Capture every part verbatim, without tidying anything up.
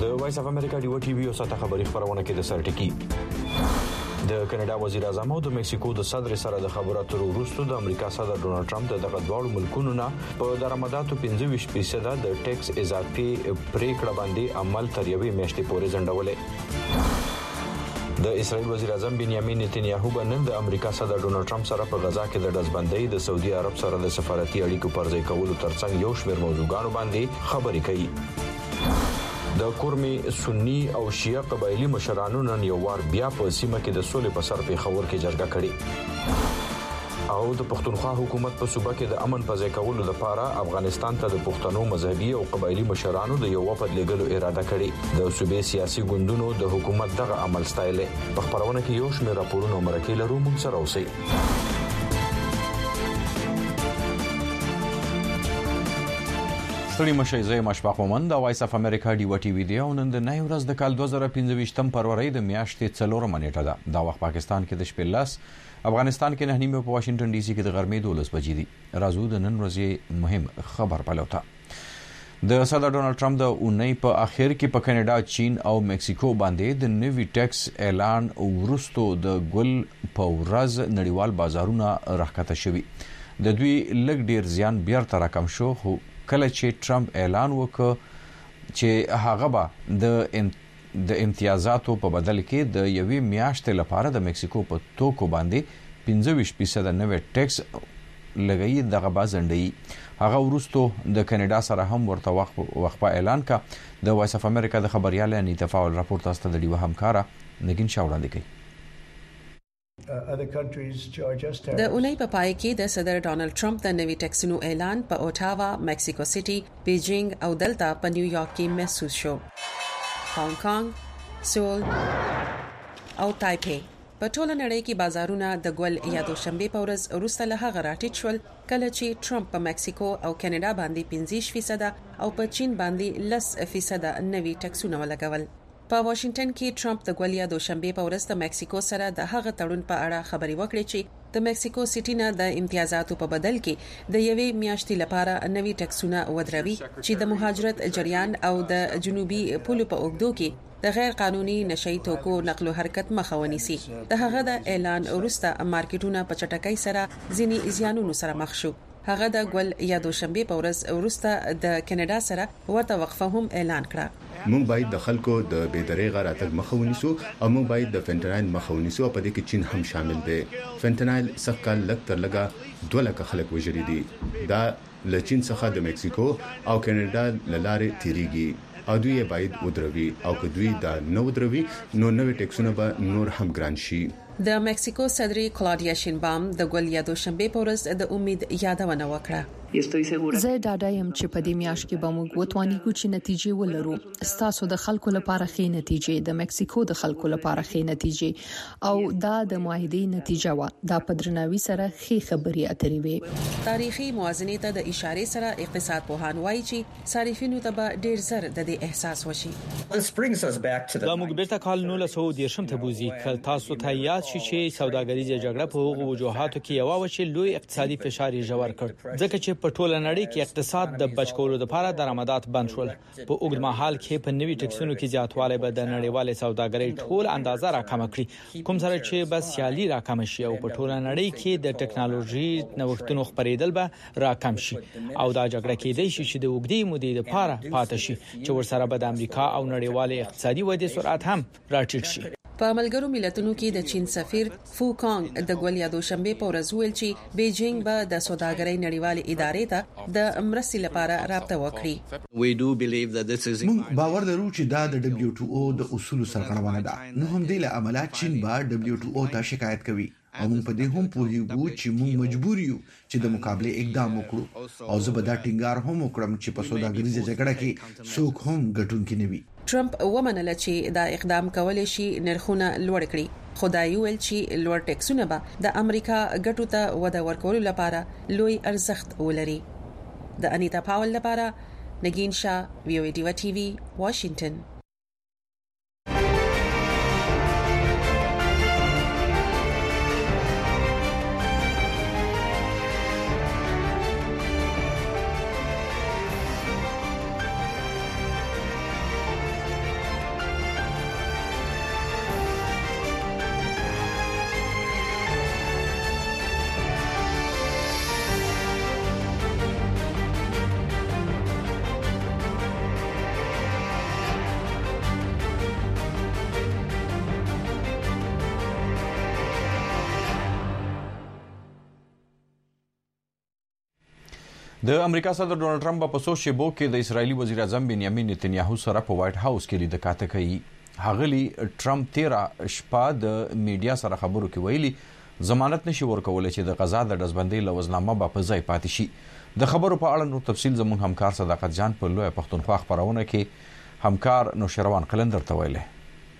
د وایس اف امریکا ډیو ټي وی او ساته خبري خبرونه کې د سرټکی د کینیډا وزیر اعظم او د مکسیکو د صدر سره د خبرو اترو وروسته د امریکا صدر ډونالد ټرمپ دغه دواړو ملکونو نه په درآمداتو پنځه ویشت فیصد د ټیکس اضافي پریکړه باندې عمل تر یوې میاشتې پورې ځنډولې. د اسرائیل وزیر اعظم بنیامین نتنیاهو باندې د امریکا صدر ډونالد ټرمپ سره په غزا کې د دزبندۍ د سعودي عرب سره د سفارتي اړیکو پر ځای کولو ترڅنګ یو شمېر موضوعګانو باندې خبرې کوي. د کورمي سنی او شیعه قبایلی مشرانو نن یو وار بیا په سیمه کې د سولې په سر پیښور کې جرګه کړې او د پښتونخوا حکومت په صوبه کې د امن په ځای کولو لپاره افغانستان ته د پښتنو مذهبي او قبایلی مشرانو د یو وفد لګلو اراده کړې. د صوبې سیاسي ګوندونو د حکومت دغه عمل ستایلې. په خبرونه کې یو شمېر راپورونه مرکې لرو، موږ سره اوسئ. ستړي مشي زه مشفق مومند د وایس اف امریکا ډیو ټي وی دی او نن د نای ورځ د کال دوه زره پنځه ویشتم فروری د میاشتې څلورمه نیټه ده. دا وخت پاکستان کې د شپې لس، افغانستان کې نه نیمه، په واشنگټن ډي سي کې د غرمې دولس بجې دي. راځو د نن ورځې مهم خبر پلوته. د صدر ډونالد ټرمپ د اونۍ په اخر کې په کینیډا، چین او مکسیکو باندې د نوي ټیکس اعلان ورستو د ګل په ورځ نړیوال بازارونه راکته شوي. د دوی لګ ډیر زیان بیرته راکم شو، خو کله چې ټرمپ اعلان وکړ چې هغه به د د امتیازاتو په بدل کې د یوې میاشتې لپاره د مکسیکو په توکو باندې پنځه ویشت فیصد نوې ټیکس لګي، دغه بازنډي هغه ورستو د کینیډا سره هم ورته وقفه اعلان کا. د وایس اف امریکا د خبريال انیتا فاول راپورټ تاسو ته د ډیو همکارا نګین شاوړاندې کوي. د اونۍ په پای کې د صدر ډونالد ټرمپ د نوي ټیکسونو اعلان په اوټاوا، مکسیکو سټي، بیجینګ او دلته په نیویارک کې محسوس شو. هانګ کانګ، سول او تایپی په ټوله نړۍ کې بازارونه د ګل یا دوشنبه په ورځ وروسته له هغه راټیټ شول کله چې ټرمپ په مکسیکو او کینیډا باندې پنځه فیصد او په چین باندې لس فیصد نوي ټیکسونه ولګول. په واشنگټن کې ټرمپ د ګل یا دوشنبه په ورځ د مکسیکو سره د هغه تړون په اړه خبري وکړې چې د مکسیکو سټي نه د امتیازاتو په بدل کې د یوې میاشتې لپاره نوي ټیکسونه ودروي چې د مهاجرت جریان او د جنوبي پولو په اوږدو کې د غیر قانوني نشئی توکو نقل او حرکت مخه ونیسي. د هغه د اعلان وروسته مارکیټونه په چټکۍ سره ځینې زیانونو سره مخ شو. هغه د ګل یا دوشنبه په ورځ وروسته د کینیډا سره ورته وقفه هم اعلان کړه. موږ باید د خلکو د بېدریغه راتګ مخه ونیسو او موږ باید د فنټنایل مخه ونیسو او په دې کې چین هم شامل دی. فنټنایل څخه کال لږ تر لږه دوه لکه خلک وژلي دي. دا له چین څخه د مکسیکو او کینیډا لارې تیریږي او دوی باید ودروي او که دوی دا نه ودروي نو نوې ټیکسونه به نور هم ګران شي. د مکسیکو صدر کلاډیا شینبام د ګل یا دوشنبه په ورځ د امید یادونه وکړه. زه ډاډه یم چې په دې میاشت کې به موږ وتوانیږو چې نتیجې ولرو. ستاسو د خلکو لپاره ښې نتیجې، د مکسیکو د خلکو لپاره ښې نتیجې او دا د معاهدې نتیجه و. دا په درناوي سره ښې خبرې اترې وي. تاریخي موازنې ته د اشاره سره اقتصاد پوهان وایي چې صارفینو ته به ډیر زر د دې احساس وشي. دا موږ بیرته کال نولس سوه دیرشم ته بوزي. کله تاسو ته یاد شي چې سوداګریزه جګړه په هغو وجوهاتو کې یو و چې لوی اقتصادي فشار یې ژور کړ، ځکه چې په ټوله نړۍ کې اقتصاد د بچ کولو لپاره درآمدات بند شول. په اوږد مهال کې په نوي ټیکسونو کې زیاتوالی به د نړیوال سوداګرۍ ټول اندازه راکم کړي، کوم سره چې بس سیالي راکم شي او په ټوله نړۍ کې د ټکنالوژي نوښتونو خپرېدل به راکم شي او دا جګړه کېدای شي چې د اوږدې مودې لپاره پاتې شي چې ورسره به د امریکا او نړیوال اقتصادي ودې سرعت هم راټیټ شي. په ملګرو ملتونو کې د چین سفیر فو کانګ د ګل یا دوشنبه په ورځ ویل چې بیجینګ به د سوداګرۍ نړیوالې ادارې ته د مرستې لپاره رابطه وکړي. موږ باور لرو چې دا د دبليو ټي او د اصولو سرغړونه ده. نو هم د عملیات چین به دبليو ټي او ته شکایت کوي او موږ په دې هم پوهیږو چې موږ مجبور یو چې د مقابله اقدام وکړو او زه به دا ټینګار هم وکړم چې په سوداګریزه جګړه کې څوک هم ګټونکي نه وي. ټرمپ ومنله چې دا اقدام کولای شي نرخونه لوړ کړي، خو دا ویل چې لوړ ټیکسونه به د امریکا ګټو ته وده ورکولو لپاره لوی ارزښت ولري. د انیتا پاول لپاره نگین شاه، وی او ای ډیو ټي وی، واشنگټن. د امریکا صدر ډونالد ټرمپ په سوچ شبو کې د اسرایلی وزیر اعظم بنیامین نتنیاهو سره په وایټ هاوس کې لیدل کاته کوي. هغلی ټرمپ تیرا شپه د میډیا سره خبرو کې ویلي ضمانت نشي ورکول چې د غزا د دزبندۍ لوزنامه به په ځای پاتې شي. د خبرو په اړه نور تفصيل زموږ همکار صداقت جان په لوی پښتونخوا خبرونه کې همکار نوشروان قلندر ته ویله.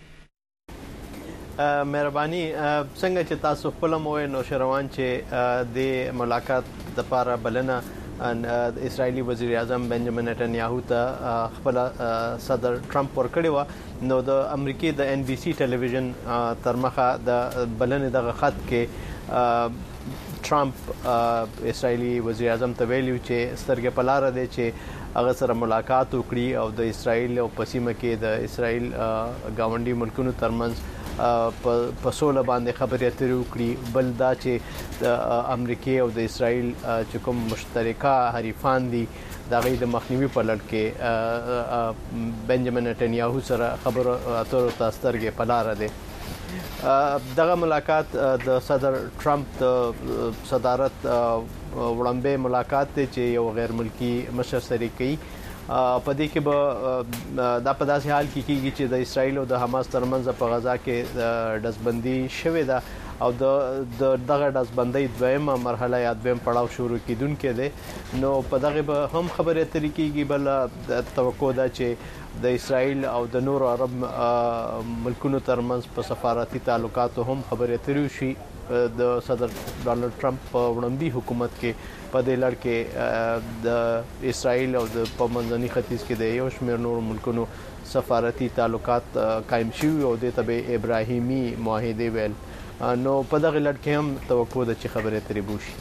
مهرباني څنګه چې تاسو خپل مو نوشروان چې د ملاقات د لپاره بلنه د اسرایلی وزیر اعظم بنجامین نتنیاهو ته خپل صدر ټرمپ ورکړی و نو د امریکای د ان بي سي ټلویزیون ترمخه د بلنې دغه خط کې ټرمپ اسرایلی وزیر اعظم ته ویلو چې سترګې پلاره دي چې هغه سره ملاقات وکړي او د اسرایل او پسیمه کې د اسرایل گاونډي ملکونو ترمنځ په سوله باندې خبرې اترې وکړي. بل دا چې د امریکای او د اسرایل چې کوم مشترکه حریفان دي دا غي د مخنیوي په لړ کې بنجامین نتنیاهو سره خبرو اترو تاسترګې پلاره دي. دغه ملاقات د صدر ټرمپ د صدارت وړاندې ملاقات ته چې یو غیر ملکی مشر سره کوي. په دې کې به دا په داسې حال کې کیږي چې د اسرایل او د حماس ترمنځ په غزا کې دزبندي شوې ده او د دغه دزبندۍ دویمه مرحله یا دویم پړاو شروع کیدونکې ده. نو په دغه به هم خبرې اترې کیږي. بل توقع ده چې د اسرایل او د نور عرب ملکونو ترمنځ په سفارتي تعلقاتو هم خبرې اترې شي. د صدر ډونالد ټرمپ په وړاندې حکومت کې په دې لړ کې د اسرایل او د پمنځني ختیځ کې د یو شمېر نور ملکونو سفارتي تعلقات قائم شوي او د تبع ابراهیمي معاهده ویل. نو په دغه لړ کې هم توقع ده چې خبرې اترې وشي.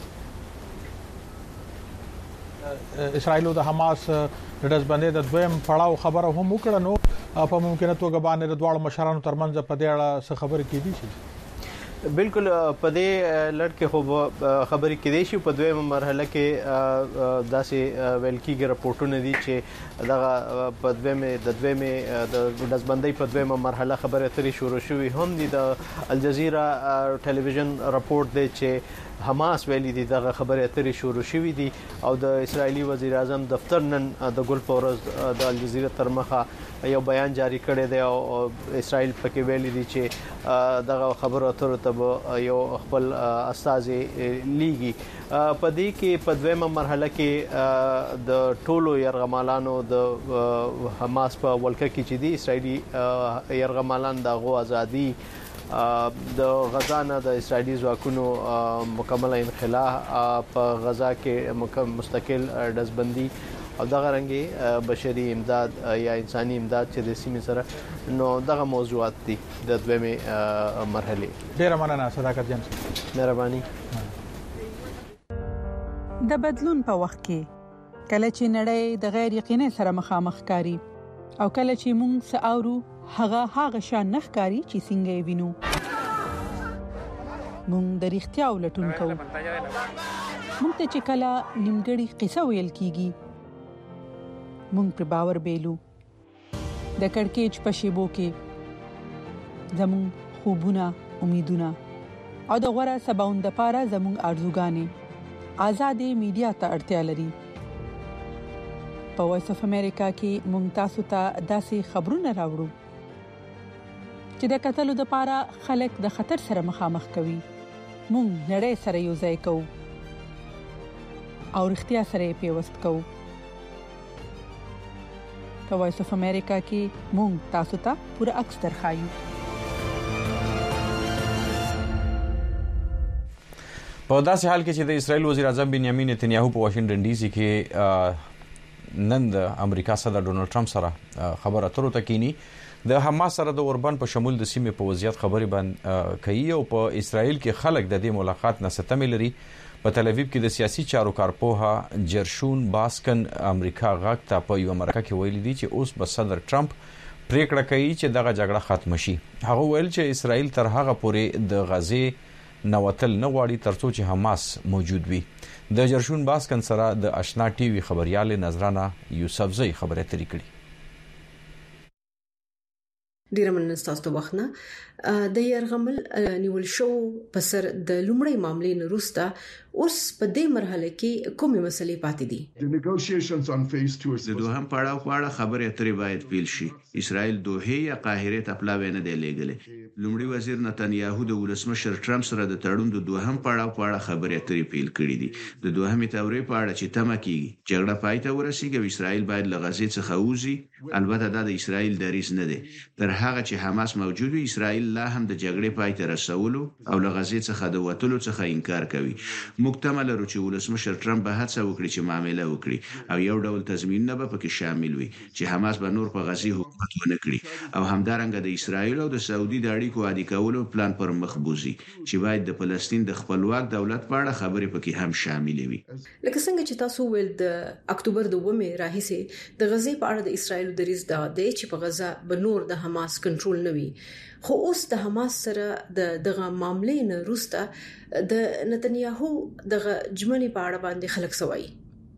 اسرائیل او د حماس د دزبندۍ د دویم پړاو خبره هم وکړه. نو په ممکنه توګه باندې د دواړو مشرانو ترمنځ په دې اړه څه خبرې کېدي شي؟ بالکل په دې لړ کې خو خبرې کېدې شي. په دویمه مرحله کې داسې ویل کېږي راپورټونه دي چې دغه په دویمه د دویمه د دزبندۍ په دویمه مرحله خبرې اترې شروع شوې هم دي. د الجزیره ټلویزیون راپورټ دی چې حماس ویلي دي دغه خبرې اترې شروع شوې دي او د اسرایلی وزیر اعظم دفتر نن د ګل فورز د الجزیره ترمخه یو بیان جاری کړی دی او اسرایل پکې ویلي دي چې دغه خبرو اترو ته یو خپل استازي لیږي. په دې کې په دویمه مرحله کې د ټولو يرغمالانو د حماس په ولکه کې چې دي اسرایلی يرغمالان دغه ازادي د غزا نه د اسرایلی ځواکونو مکمل انخلا په غزا کې مستقل دزبندي او دغه رنګي بشري امداد یا انساني امداد چې د سیمې سره نو دغه موضوعات دي د دویمه مرحله. ډیره مننه صداقت جان. مهرباني. د بدلون په وخت کې کله چې نړۍ د غیر یقیني سره مخامخ کاری او کله چې موږ ساورو هغه هغه شان نخکاری چې څنګه وینو موږ د اړتیا ولټون کوو. موږ ته چې کله نیمګړی قصه ویل کیږي موږ پر باور بیلو. د کڑکېچ په شیبو کې زموږ خوبونه امیدونه او د غوړه سباوند لپاره زموږ ارزوګانې آزادې میډیا ته اړتیا لري. په وایس اف امریکا کې موږ تاسو ته داسې خبرونه راوړو چې د قتلو د لپاره خلک د خطر سره مخامخ کوي. موږ نړۍ سره یو ځای کوو او اړتیا سره پیوست کوو. په وایس اف امریکا کې موږ تاسو ته پوره عکس درخایو. په داسې حال کې چې د اسرایل وزیر اعظم بنیامین نتنیاهو په واشنگټن ډي سي کې نن د امریکا صدر ډونالد ټرمپ سره خبرو اترو ته کینی د حماس سره د اوربن په شمول د سیمې په وضعیت خبرې باندې کوي او په اسرایل کې خلک د دې ملاقات نه ستمه لري. په تل اویو کې د سیاسي چارو کارپوها جرشون باسکن امریکا غاک ته په یو مرکه کې ویلي دي چې اوس به صدر ټرمپ پریکړه کوي چې دغه جګړه ختم شي. هغه ویل چې اسرایل تر هغه پورې د غزې نوتل نه غواړي ترڅو چې حماس موجود وي. د جرشون باسکن سره د آشنا ټي وي خبريال نظرانه یوسفزئی خبره اترې کړي. ډیره مننه تاسو وختنه د يرغمل نیول شو په سر د لومړی معاملې نه وروسته اوس په دې مرحله کې کومې مسلې پاتې دي؟ د دوهم پړاو په اړه خبرې اترې باید پیل شي. اسرائیل دوه یا قاهره ته پلاوی نه دی لېږلې. لومړي وزیر نتنیاهو د ولسمشر ټرمپ سره د تړون د دوهم پړاو په اړه خبرې اترې پیل کړې دي. د دوهمې تورې په اړه چې تمه کیږي جګړه پای ته ورسیږي او اسرائیل باید له غزې څخه ووځي. البته دا د اسرائیل دریځ نه دی. تر هغه چې حماس موجود وي اسرائیل لا هم د جګړې پای ته رسولو او له غزې څخه د وټلو څخه انکار کوي. موږ تمه لرو چې ولسمشر ټرمپ به هڅه وکړي چې معاملې وکړي او یو ډول تضمینونه به پکې شامل وي چې حماس به نور په غزې حکومت ونه کړي او همدارنګه د اسرائیل او د سعودي د اړیکو عادي کولو پلان پر مخ بوزي چې باید د فلسطین د خپلواک دولت په اړه خبرې پکې هم شامل وي. لکه څنګه چې تاسو ویل د اکتوبر د اوومې راهیسې د غزې په اړه د اسرائیل دریځ دا دی چې په غزه به نور د حماس کنټرول نه وي. خو اوس د حماس سره د دغه معاملې نه وروسته د نتنیاهو دغه جمنې په اړه باندې خلک سوي.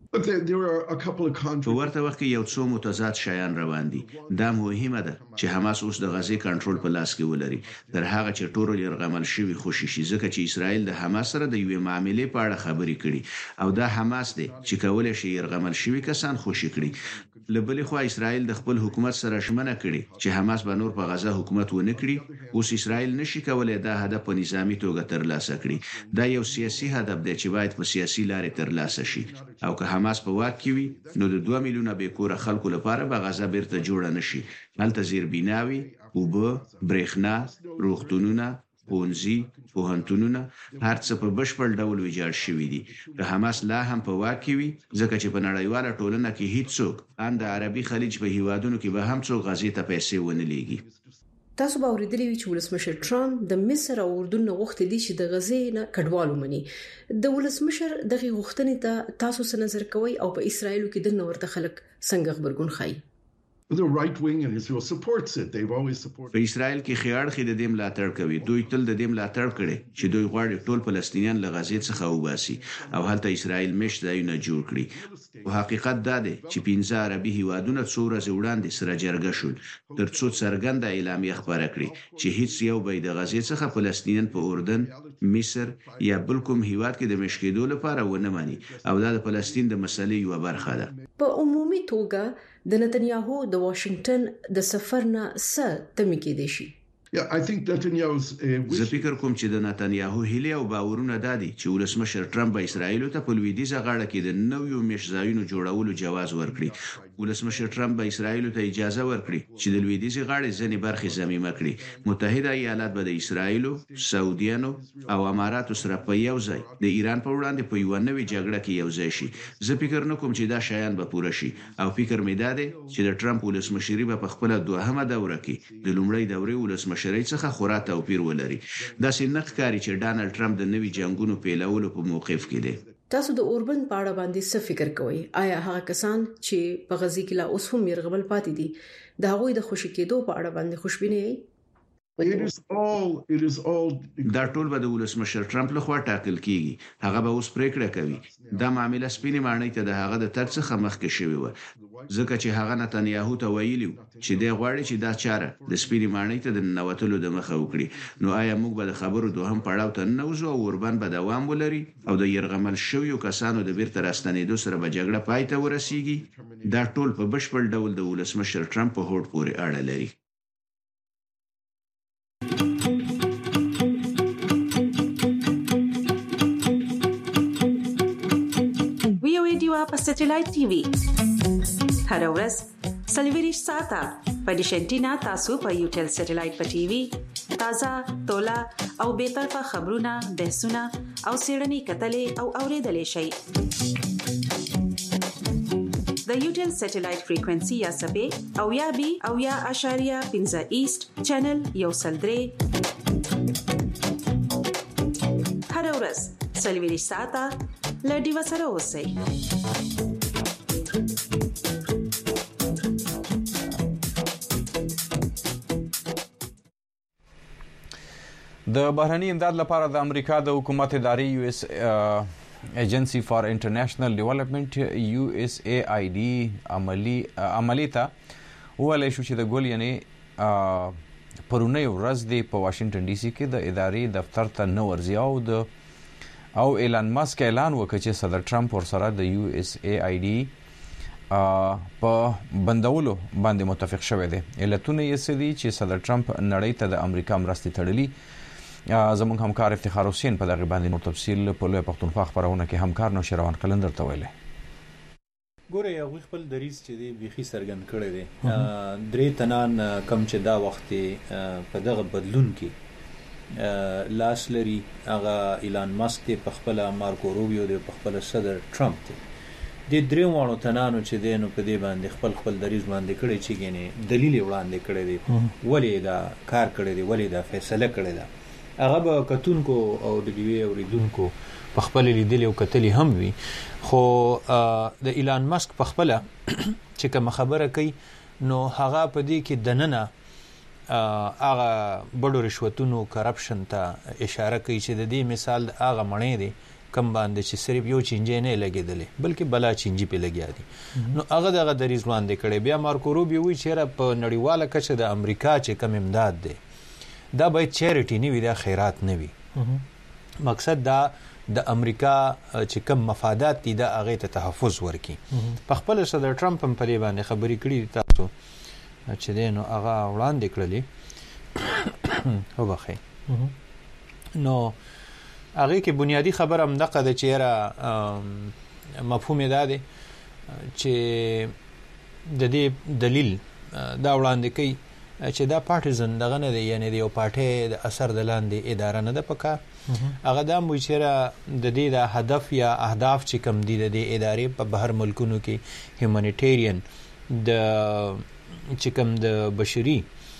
په ورته وخت کې یو څو متضاد شیان روان دي. دا مهمه ده چې حماس اوس د غزې کنټرول په لاس کې ولري تر هغه چې ټول يرغمل شوی خوشي شي ځکه چې اسرائیل د حماس سره د یوې معاملې په اړه خبرې کړي او دا حماس دی چې کولای شي يرغمل شوی کسان خوشي کړي. لبلې خو اسرائیل د خپل حکومت سره شمنه کړي چې حماس به نور په غزه حکومت ونه کړي. اوس اسرائیل نشي کولای دا هدف په نظامی توګه ترلاسه کړي. دا یو سیاسي هدف دی چې باید په سیاسي لارې ترلاسه شي او که حماس په واک کې وي نو د دوه میلیونه به کور خلکو لپاره به غزه بیرته جوړه نشي. هلته زیربناوي، اوبه، برېښنا، روغتونونه، ښوونځي، پوهنتونونه هر څه په بشپړ ډول ویجاړ شوي دي. که حماس لا هم په واک کې وي ځکه چې په نړیواله ټولنه کې هیڅوک ان د عربي خلیج په هیوادونو کې به هم څوک غزې ته پیسې ونه لیږي. تاسو به اوریدلی وي چې ولسمشر ټرمپ د مصر او اردن غوښتي دي چې د غزې نه کډوال ومني. د ولسمشر دغه غوښتنې ته تاسو څه نظر کوئ او په اسرائیل کې د نورته خلک څنګه خبرګون ښيي؟ The right wing in Israel supports it. They've always supported. په اسرائیل کې خیاړ خې د دې ملاتړ کوي. دوی تل د دې ملاتړ کړي چې دوی غواړي ټول فلسطینیان له غزې څخه وباسي او هلته اسرائیل مشت ځایونه جوړ کړي. او حقیقت دا دی چې پنځه عربي هیوادونه څو ورځې وړاندې سره جرګه شول ترڅو څرګنده اعلامیه خبره کړي چې هیڅ یو به د غزې څخه فلسطینیان په اردن، مصر یا بل کوم هیواد کې د مشکېدو لپاره ونه مانی او دا د فلسطین د مسلې یو برخه ده. په عمومي توګه د نتنیاهو د واشنگټن د سفر نه څه تمې کې دي شي؟ Yeah, I think Netanyahu's uh, زه فکر کوم چې د نتنیاهو هیله او باورونه دادي چې ولسمشر ټرمپ به اسرائیل ته په لویدیځه غاړه کې د نویو مشځایونو جوړولو جواز ورکړي. ولسمشر ټرمپ به اسرائیل ته اجازه ورکړي چې د لویدیځه غاړې ځینې برخې ضمیمه کړي. متحده ایالات به د اسرائیل، سعودیانو او اماراتو سره په یو ځای د ایران په وړاندې په یو نوې جګړه کې یو ځای شي. زه فکر نه کوم چې دا شیان به پوره شي او فکر مې دا دی چې د ټرمپ ولسمشری به په خپل دوهمه دوره کې د لومړۍ دورې ولسمشر شری څخه خورا توپیر ولري. دا سینه ښکاری چې ډانلډ ټرمپ د نوي جنگونو پیلولو په موقف کې دی. تاسو د اوربن په اړه باندې څه فکر کوئ؟ آیا هغه کسان چې په غزې کې لا اوس هم يرغبل پاتې دي د هغوی د خوشی کېدو په اړه باندې خوشبینه یې؟ It is all it is all دا ټول به د ولسمشر ټرمپ لخوا ټاکل کیږي. هغه به اوس پریکړه کوي. دا معاملې سپینې معنی ته د هغه د تګ څخه مخکې شوی و ځکه چې هغه نتنیاهو ته ویلی چې د غواړي چې دا چاره د سپینې معنی ته د نوتلو د مخه وکړي. نو آیا موږ به د خبرو دوهم پړاو ته نوځو او اوربن به دوام ولري او د يرغمل شویو کسانو د بیرته راستنېدو سره به جګړه پای ته ورسیږي؟ دا ټول په بشپړ ډول د ولسمشر ټرمپ په هوډ پورې اړه لري. په سټلایټ ټي وي هر ورځ سلویریش ساته په ډیشنټینا تاسو په یوټل سټلایټ په ټي وي تازه تولا او به طرفه خبرونه بحثونه او سیړنی کتلې او اوریدلې شي. د یوټل سټلایټ فریکوئنسي یا سبې او یا بي او یا اشاریه پنځه ایست چینل یو سلدري هر ورځ سلویریش ساته لډي وسره اوسئ. د بهرني امداد لپاره د امریکا د حکومت ادارې یو اس ایجنسی فار انټرنیشنل ډیولپمنٹ یو اس ای آی ډي عملی عملی ته ولې شو چې د ګول یعنی پرونی ورځ دی په واشنگټن ډي سي کې د ادارې دفتر ته نو ورځي او د او ایلان ماسک اعلان وکړ چې صدر ټرمپ ورسره د یو اس ای آی ډي په بندولو باندې متفق شوی دی. علتونه یې سدي چې صدر ټرمپ نړۍ ته د امریکا مرستې تړلي. زموږ همکار افتخار حسین په دغه باندې نور تفصیل په لوی پښتونخوا خبرونه کې همکار نو شروان کلندر ته ویلي. ګوره یو خپل دریز چې دی بيخي سرګن کړی دی. درې تنان کم چې دا وخت په دغه بدلون کې لاس لري هغه ایلان ماسک په خپل مارکو روبیو دی په خپل صدر ټرمپ دی. د درې وانه تنانو چې دینو په دې باندې خپل خپل دریز باندې کړی چې ګینه دلیل وړاندې کړی دی ولې دا کار کړی دی ولې دا فیصله کړی دی. هغه به کتونکو او د دیوی اوریدونکو په خپل لیدل او کتلی هم وي خو د ایلان ماسک په خپل چې کوم خبره کوي نو هغه په دې کې دننه هغه بډو رشوتونو کرپشن ته اشاره کوي چې د دې مثال هغه مړې دی کم باندې چې صرف یو چینجې نه لګیدلې بلکې بلا چینجی په لګیا دي. نو هغه دغه د رضوان د کړي بیا مارکو روبیو وی چې په نړیواله کچه د امریکا چې کم امداد دی دا باید چیریټی نه وي دا خیرات نه وي. مقصد دا د امریکا چې کم مفادات دي دا هغه ته تحفظ ورکي. په خپل صدر ټرمپ هم په دې باندې خبرې کړې تاسو چې دینو هغه وړاندې کړلې هو بخي. نو هغه کې بنیادی خبر هم دغه د چیرې مفهوم دا دی چې د دې دلیل دا وړاندې کوي چې دا پارټیزن دغه نه دی یعنی د یو پارټي د اثر د لاندې اداره نه ده پکا. هغه د مشره د دې د هدف یا اهداف چې کم دي د دې ادارې په بهر ملکونو کې هیومانیټیرین د چې کم د بشري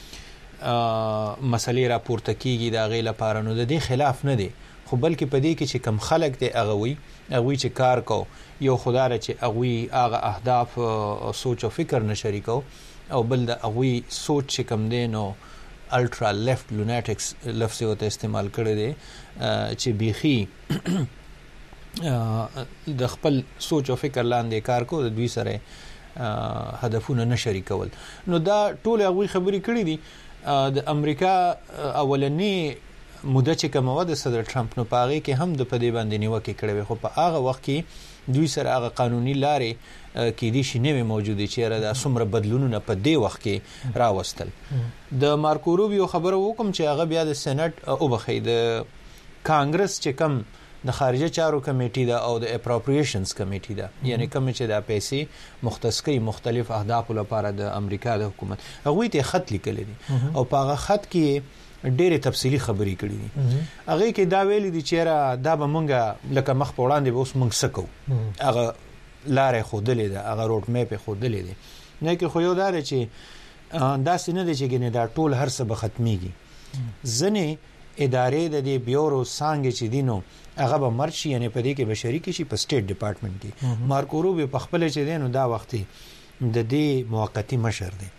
مسلې راپورته کیږي دا غي لپاره نو د دې خلاف نه دی خو بلکې په دې کې چې کم خلک دی هغه وي هغه چې کار کو یو خدای چې هغه هغه اهداف سوچ او فکر نه شریکو او بل د هغه سوچ چې کم دی نو الټرا لیفت لوناتکس لفظ یو ته استعمال کړی دی چې بيخي د خپل سوچ او فکر لاندې کار کو د دوی سره هدفونه نشری کول. نو دا ټول هغه خبرې کړې دي د امریکا اولنی موده چې کومه د صدر ټرمپ نو پاغي کې هم د پدې باندې نیوکه کړې خو په هغه وخت کې دوی سره هغه قانوني لارې کې دي شي نه موجوده چې را د سمره بدلونونه په دې وخت کې راوستل. د مارکو روبیو خبره وکم چې هغه بیا د سېنات او بخې د کانګرس چې کم د خارجه چارو کمیټې دا او د اپروپریشنز کمیټې دا یعنی کوم چې د پیسې مختص کوي مختلف اهداف لپاره د امریکا د حکومت هغه ته خط لیکل دي او په هغه خط کې ډېره تفصیلی خبرې کړې دي. هغه کې دا ویل دي چې را دا به مونږه لکه مخ په وړاندې به اوس مونږ سکو هغه لارې خودلې ده هغه روډ میپ خودلې ده نه کې خو یو دا چې دا سینه دي چې ګنې دا ټول هر څه به ختميږي. ځنې ادارې د دې بیورو څنګه چې دینو هغه به مرشي یعنی په دې کې بشري کې شي په سټیټ ډپارټمنټ کې. مارکو روبیو په خپل چې دینو دا وخت د دې موقتی مشر دی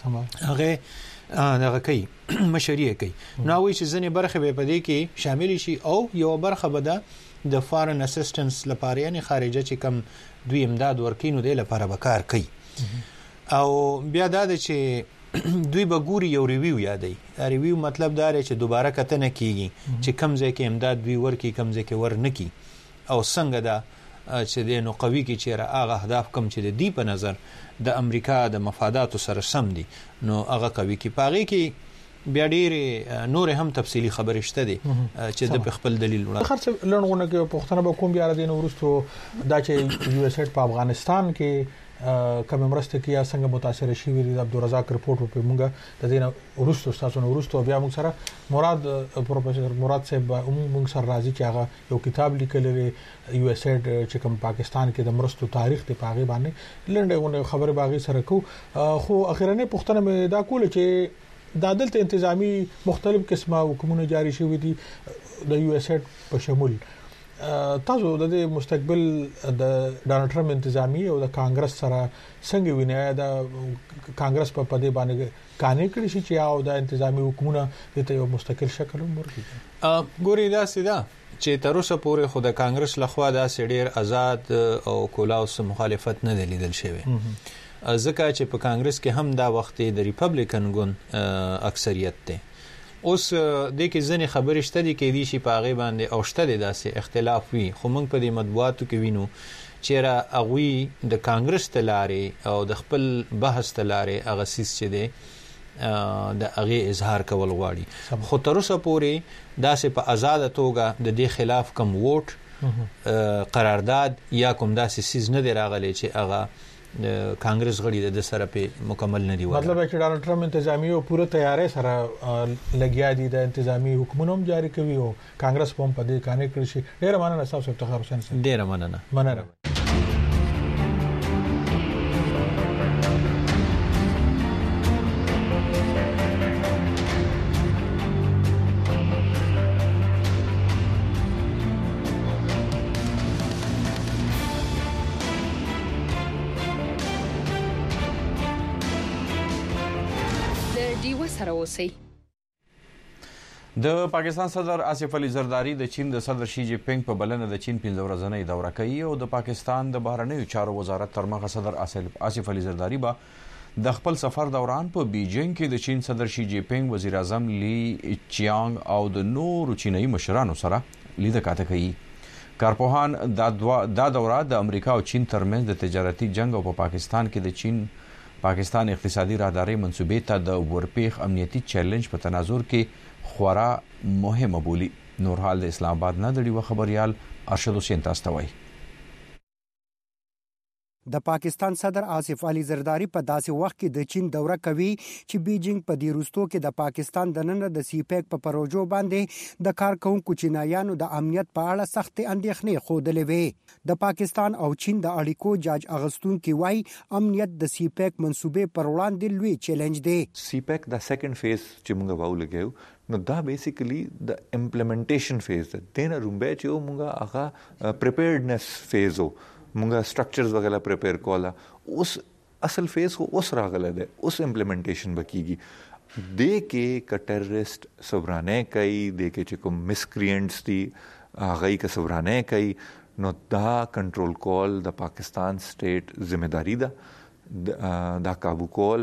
هغه هغه کوي مشري کوي نو وی چې ځنې برخه به په دې کې شامل شي او یو برخه به ده د فارن اسسټنس لپاره یعنی خارجه چې کم دوی امداد ورکینو دی لپاره به کار کوي. او بیا دا چې دوی به ګوري یو ریویو یادای ریویو مطلب دا دی چې دوباره کتنه کیږي چې کم ځای کې امداد دوی ورکی کم ځای کې ور نکی او څنګه دا چې د نو قوي کې چې هغه اهداف کم چې د دی په نظر د امریکا د مفاداتو سره سم دي نو هغه قوي کې پاغي کې بیا ډېر نور هم تفصیلی خبرې شته دي چې د خپل دلیل وړاندې خرڅ لړونه کې پښتنه به کوم بیا د نورستو دا چې یو اس ایډ په افغانستان کې کوم مرسته کیا څنګه متاثر شي ویل د عبدالرزاق رپورټ په موږ د دې ورستو تاسو نو ورستو بیا موږ سره مراد پروفیسور مراد صاحب موږ سره راځي چې هغه یو کتاب لیکل لري یو اس ایډ چې کوم پاکستان کې د مرستو تاریخ ته پاغي باندې لنډه خبره باغی سره کو خو اخیرنه پښتنه مې دا کول چې د عدالت انتظامی مختلف قسمه حکومتونه جاری شوې دي د یو اس ایډ په شمول تاسو د مستقبل د ډانلډ ټرمپ انتظامی او د کانګرس سره څنګه وینئ دا کانګرس په پدې باندې کانې کړی شي چې او د انتظامی حکومتونه د یو مستقل شکل ورکړي. ګوري دا سیده چې تر اوسه پورې خو د کانګرس لخوا دا سړي آزاد او کولاوس مخالفت نه لیدل شوی ځکه چې په کانګرس کې هم دا وخت د ریپبلیکن ګوند اکثریت ده اوس د کې ځنې خبرې شته دي کې دي شي په هغه باندې او شته دي داسې اختلاف وي خو موږ په دې مطبوعاتو کې وینو چې را اغوي د کانګرس تلارې او د خپل بحث تلارې هغه سیس چې دي د هغه اظهار کول غواړي خو تر اوسه پورې داسې په آزاد توګه د دې خلاف کوم ووټ قرارداد یا کوم داسې سیس نه دی راغلی چې هغه کانګرس غړي د سره په مکمل نه دی مطلب چې ډانلډ ټرمپ انتظامی او پوره تیارې سره لګیا دي د انتظامی حکومت هم جاری کوي او کانګرس په هم په دې کانې کړی شي ډېر مننه تاسو افتخار حسین ډېر مننه مننه د پاکستان صدر آصف علي زرداری د چین د صدر شي جی پینګ په بلنه د چین پنځه ورځنۍ دوره کوي او د پاکستان د بهرنیو چارو وزارت ترمنځ صدر آصف علي زرداری به د خپل سفر دوران په بیجینګ کې د چین صدر شي جی پینګ وزیر اعظم لی چیانګ او د نورو چینایي مشرانو سره لیدل کاته کوي کارپوهان دا دوره د امریکا او چین ترمنځ د تجارتي جنگ او په پاکستان کې د چین پاکستان اقتصادي راهداري منسوبې ته د ورپېخ امنیتي چیلنج په تناظر کې خورا مهمه بولی نور حال د اسلام آباد نه دړي و خبريال ارشد حسین تاسو ته وایي د پاکستان صدر آصف علي زرداری په داسې وخت کې د چین دوره کوي چې بیجینګ په دې روستو کې د پاکستان د نن د سی پیک په پروژو باندې د کارکونکو چینایانو د امنیت په اړه سخت اندېښنې خوده وي د پاکستان او چین د اړیکو جاج اغستون کې وای امنیت د سی پیک منسوبې پر وړاندې لوی چیلنج دی سی پیک د سیکنډ فیز چې موږ واو لګیو نو دا بیسیکلی د امپلیمنټیشن فیز ده دنه رومبه چې موږ هغه پریپیرډنس فیز وو مونږه سټرکچرز وغیرہ پریپیر کولا اوس اصل فیز خو اوس راغله ده اوس امپلیمنټیشن بکیږي د کې ک ټیرریست سورانه کوي د کې چې کوم مسکرینټس دي هغه ک سورانه کوي نو دا کنټرول کول د پاکستان سټیټ ذمہداري ده دا کابو کول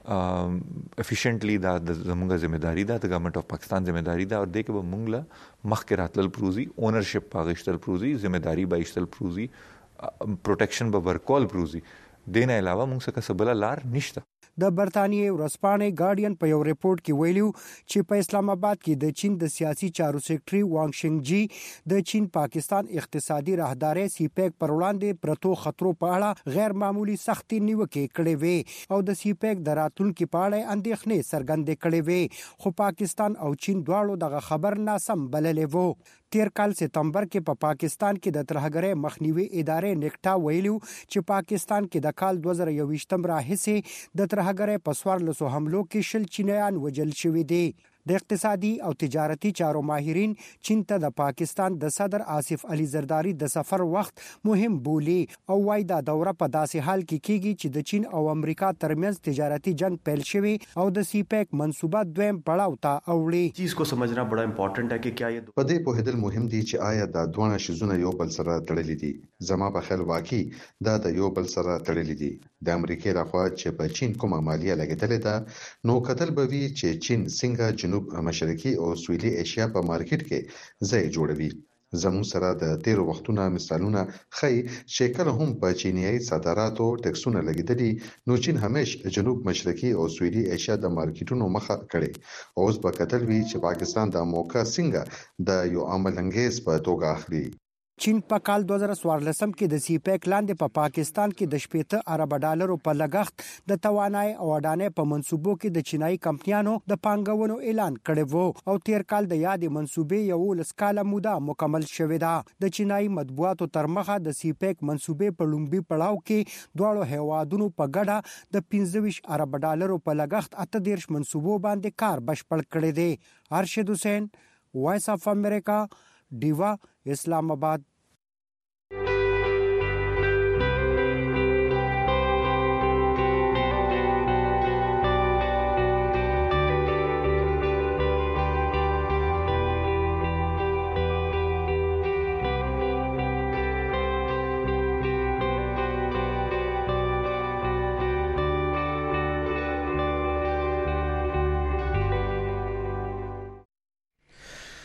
افیشنټلی دا زموږه ذمہداري ده د ګورنمنت اف پاکستان ذمہداري ده او د کې به مونږ له مخکې راتلل پروزي اونرشپ پاغشتل پروزي ذمہداري به اشتل پروزي پروټیکشن به ورکول پروزي دینه علاوه موږ څه کسبله لار نشته د برتانیې ورځپاڼې ګارډین په یو ریپورت کې ویلو چې په اسلام آباد کې د چین د سیاسي چارو سیکرټري وانګ شینګ جی د چین پاکستان اقتصادي راهداري سی پیک پر وړاندې پرتو خطرو په اړه غیر معمولی سختي نیوکې کړې وې او د سی پیک د راتلونکو په اړه اندېښنې څرګندې کړې وې خو پاکستان او چین دواړو دغه خبر ناسم بللې وو تیر کال سپتمبر کې په پا پاکستان کې د ترهګرۍ مخنیوي ادارې نیکټا ویلو چې پاکستان کې د کال دوه زره یوویشتم راهیسې د ترهګرۍ په سوارلسو حملو کې شل چینایان وژل شوي دي د اقتصادي او تجارتي چارو ماهرین چین ته د پاکستان د صدر آصف علي زرداری د سفر وخت مهم بولی او وايي دا دوره په داسې حال کې کیږي چې د چین او امریکا ترمنځ تجارتي جنگ پیل شوی او د سی پیک منصوبه دویم پړاو ته اوړي چیز کو سمجھنا بڑا امپورټنٹ ہے کہ کیا یہ په دې په هدل مهم دي چې آیا د دوه شزونه یو بل سره تړلې دي زما په خیال واقعي دا د یو بل سره تړلې دي د امریکا راخوا چې په چین کومه مالیه لګیدلې ده نو کتل به وی چې چین څنګه جنوب مشرقي او سویلي ایشیا په مارکیټ کې ځای جوړوي زموږ سره د تیر وختونو مثالونه خي چې کله هم په چینایي صادراتو ټیکسونه لګیدلي نو چین همیش جنوب مشرقي او سویلي ایشیا د مارکیټونو مخه کړي اوس په کتل وی چې پاکستان د موقع څنګه د یو عمل انګیز په توګه اخلي چین په کال دوه زره څوارلسم کې د سی پیک لاندې په پا پاکستان کې د شپږ ارب ډالرو په لګښت د توانای او اډانې په منسوبو کې د چینایي کمپنیانو د پانګونو اعلان کړی وو او تیر کال د یادې منسوبې یو لسکاله موده مکمل شوې ده د چینایي مطبوعاتو ترمخه د سی پیک منسوبې په لومبي پړاو کې دواړو هیوادونو په ګډه د پنځه ویشت ارب ډالرو په لګښت اته دیرش منسوبو باندې کار بشپړ کړی دی ارشد حسین وایس اف امریکا ډیوا اسلام آباد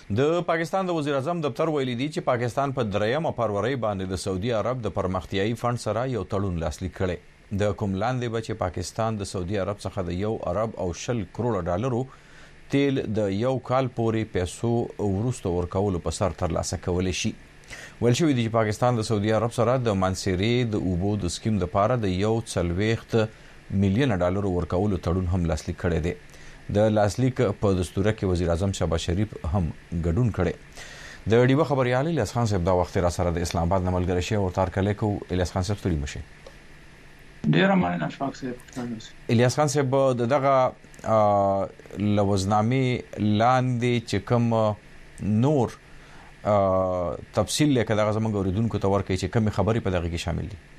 د پاکستان د وزیر اعظم دفتر ویلي دی چې پاکستان په درېمه فروری باندې د سعودي عرب د پرمختیایي فند سره یو تړون لاسلیک کړي د کوم لاندې به چې پاکستان د سعودي عرب څخه د یو ارب او شل کروڑ ډالرو تیل د یو کال پورې پیسو ورستو ورکولو په سر تر لاسه کولای شي. ول شوې دی چې پاکستان د سعودي عرب سره د منصوري د اوبو د سکیم د پاره د یو څلويخت میلیون ډالر ورکولو تړون هم لاسلیک کړی دی. د لاسلیک په دستور کې وزیر اعظم شهباز شریف هم ګډون کړي. د ډیوه خبريال الیاس خان صاحب دا وخت را سره د اسلام آباد نملګری شي او تار کله کو الیاس خان صاحب ستړي مشه. ډیر مننه شفاق صاحب. الیاس خان صاحب دغه لوزنامه لاندې چې کوم نور تفصیل لکه دغه زموږ اوریدونکو ته ورکړي چې کوم خبري په دغه کې شامل دي.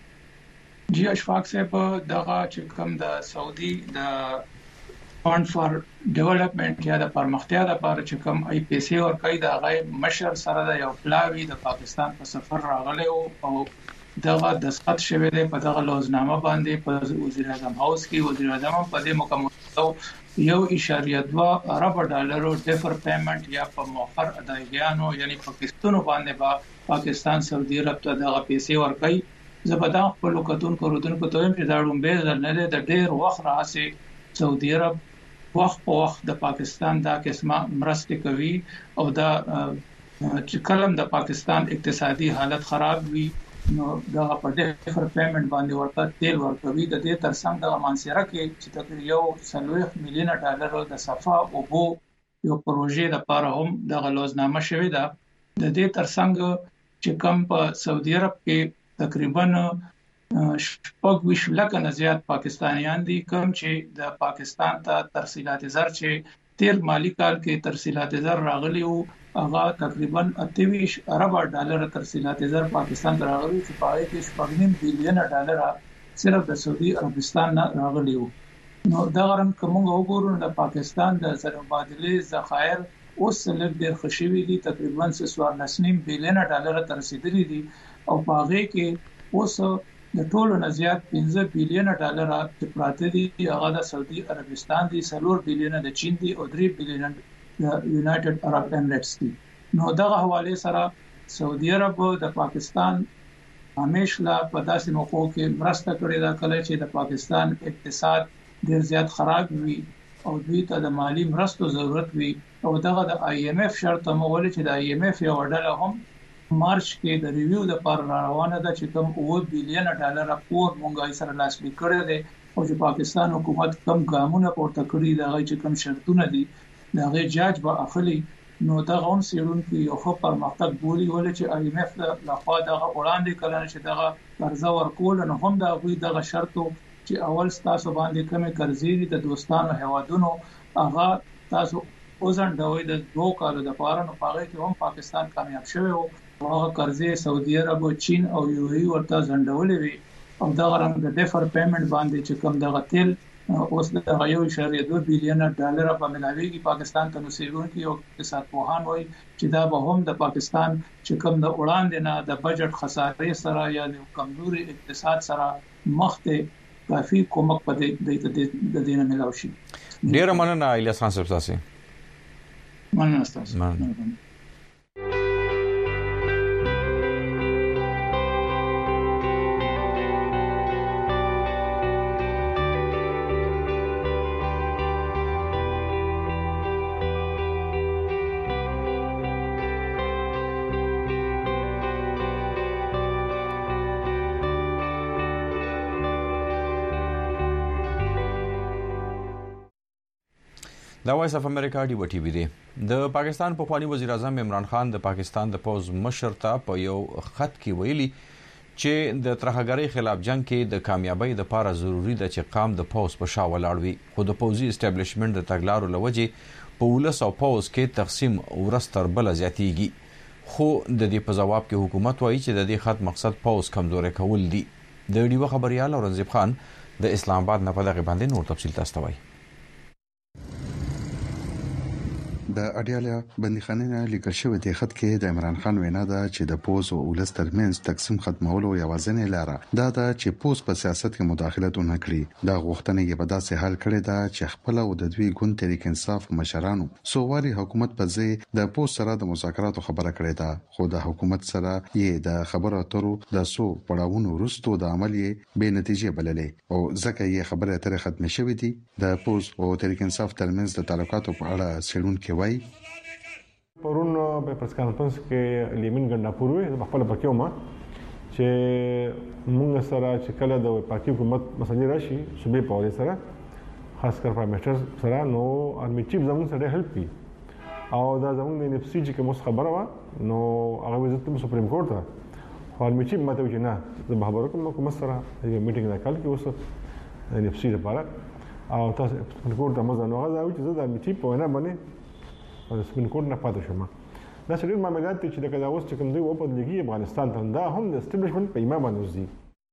جی اشفاق صاحب دغه چې کوم د سعودي د فند فار ډیولپمنٹ یا د پرمختیا لپاره چې کوم ای پی سی او قاعده غي مشر سره د یو پلاوی د پاکستان په سفر راغلی او دغه د سقط شوی دی په دغه لوزنامه باندې په وزیر اعظم هاوس کې وزیر اعظم په دې مکمل یو اشاریه دوه ارب ډالرو ډیفر پیمنٹ یا په مؤخر ادایګانو یعنی پاکستان باندې با پاکستان سعودي عرب ته دغه پیسې ورکړي. زبدا په لوکتون کورودن په تویم چې دا ډومبه نه د ډیر وخت راځي سعودي عرب وخت په وخت د پاکستان دا قسمه مرسته کوي او دا چې کلم د پاکستان اقتصادي حالت خراب وي نو دا په ډیفر پیمنٹ باندې ورته تیل ورکوي. د دې ترڅنګ د مانسیره کې چې تقریبا یو څلويخ میلیون ډالر د صفا او بو یو پروژې لپاره هم د غلوزنامه شوې ده. د دې ترڅنګ چې کوم په سعودي عرب کې تقریبا شپږ ویشت لکه نه زیات پاکستانیان دي کوم چې د پاکستان ته ترسیلات زر چې تیر مالی کال کې ترسیلات زر راغلي او هغه تقریبا اتویش ارب ډالر ترسیلات زر پاکستان ته راغلي چې په هغه کې شپږ نیم بلین ډالر صرف د سعودي عربستان نه راغلي وو. نو دا غرم کوم وګورو د پاکستان د زر مبادله ذخایر اوس لږ ډیر خوشوي دي تقریبا څوار نیم بلین ډالر ترسیدلي دي او په هغه کې اوس د ټولو نه زیات پنځه بلین ډالر چې پراته دي هغه د سعودي عربستان دي، څلور بلین د چین دي او درې بلین د یونایټډ عرب امریټس دي. نو دغه حواله سره سعودي عرب د پاکستان همیشه په داسې موقعو کې مرسته کړې ده کله چې د پاکستان اقتصاد ډیر زیات خراب وي او دوی ته د مالی مرستو ضرورت وي او دغه د آی ایم ایف شرط مول چې د آی ایم ایف یو ډله هم مارچ کې د ریویو د پر روانه ده چې کوم اوه بلین ډالر پور مونږه سره لاسلیک کړی دی او چې پاکستان حکومت کم ګامونه پورته کړی دغه چې کوم شرطونه دي دغه جاج به اخلي. نو دغه هم سیرون کې یو خو پرمختګ بولی ول چې آی ایم ایف له خوا دغه وړاندې کړل چې دغه قرضه ورکول نه هم دغه دغه شرطو چې اول تاسو باندې کومه قرضې دي د دوستانو هوادونو هغه تاسو اوزن دوی د دوه کالو د پاره نو پاره کې هم پاکستان کامیاب شوی او هغه قرضې سعودي عرب او چین او یو ای ورته ځنډولې وي او دغه رنګ د ډیفر پیمنٹ باندې چې کوم دغه تیل اوس د یو اشاریه دوه بلین ډالر په ملاويږي پاکستان ته نصیبون کې او اقتصاد پوهان وایي چې دا به هم د پاکستان چې کوم د وړاندې نه د بجټ خسارې سره یا د کمزوري اقتصاد سره مخ ته کافي کومک پدې د دینه ملاوي شي. ډیر مننه الیاس خان صاحب تاسو. مننه تاسو. دا وایس اف امریکا دی و ټي وی دی. د پاکستان پخوانی وزیر اعظم عمران خان د پاکستان د پوز مشر ته په یو خط کې ویلي چې د ترهګرۍ خلاف جنگ کې د کامیابی لپاره ضروری ده چې قام د پوز په شا ولاړ وي خو د پوزي اسټابلیشمنت د تګلارو لوجې په ولس او پوز کې تقسیم ورستر بل زیاتیږي خو د دې په جواب کې حکومت وایي چې د دې خط مقصد پوز کمزوري کول دي. د ډیو خبريال اورنګزیب خان د اسلام آباد نه په دغه باندې نور تفصیل تاسو وایي. د اډیاله بندیخانه نه لیکل شوی دی خط کې د عمران خان وینا ده چې د پوز او ولس ترمنځ تقسیم ختمولو یوازینۍ لاره دا ده چې پوز په سیاست کې مداخلت ونه کړي. دا غوښتنه یې په داسې حال کړې ده چې خپل او د دوی ګوند تحریک انصاف مشرانو سوواري حکومت په ځای د پوز سره د مذاکراتو خبره کړې ده، خو د حکومت سره یې د خبرو اترو د سو پړاوونو وروسته د عمل یې بې نتیجې بللې او ځکه یې خبره اترې ختم شوې دي. د پوز او تحریک انصاف ترمنځ د تعلقاتو په اړه څېړونکي وایي پرون په پریس کانفرنس کې لیمن ګنداپور وی په خپل پکې ومه چې موږ سره چې کله د پاکي حکومت مسلې راشي صوبې په وړاندې سره خاص کر پرایم منسټر سره نو ارمي چیف زموږ سره هیلپ کوي او دا زموږ د ان اف سي چې کوم خبره و نو هغه وزت په سپریم کورټ ته خو ارمي چیف ماته چې نه زه به خبرو کوم کوم سره یو میټینګ راکال کې اوس ان اف سي لپاره او تاسو سپریم کورټ ته مزه نو غواړم چې زه د ارمي چیف په وینا باندې او سپین کوډ نه پاتې شوم. دا څلور معاملات چې د کدا اوس چې کوم دی و په لګي افغانستان ته دا هم د اسټابلیشمنت په ایمه باندې وزي.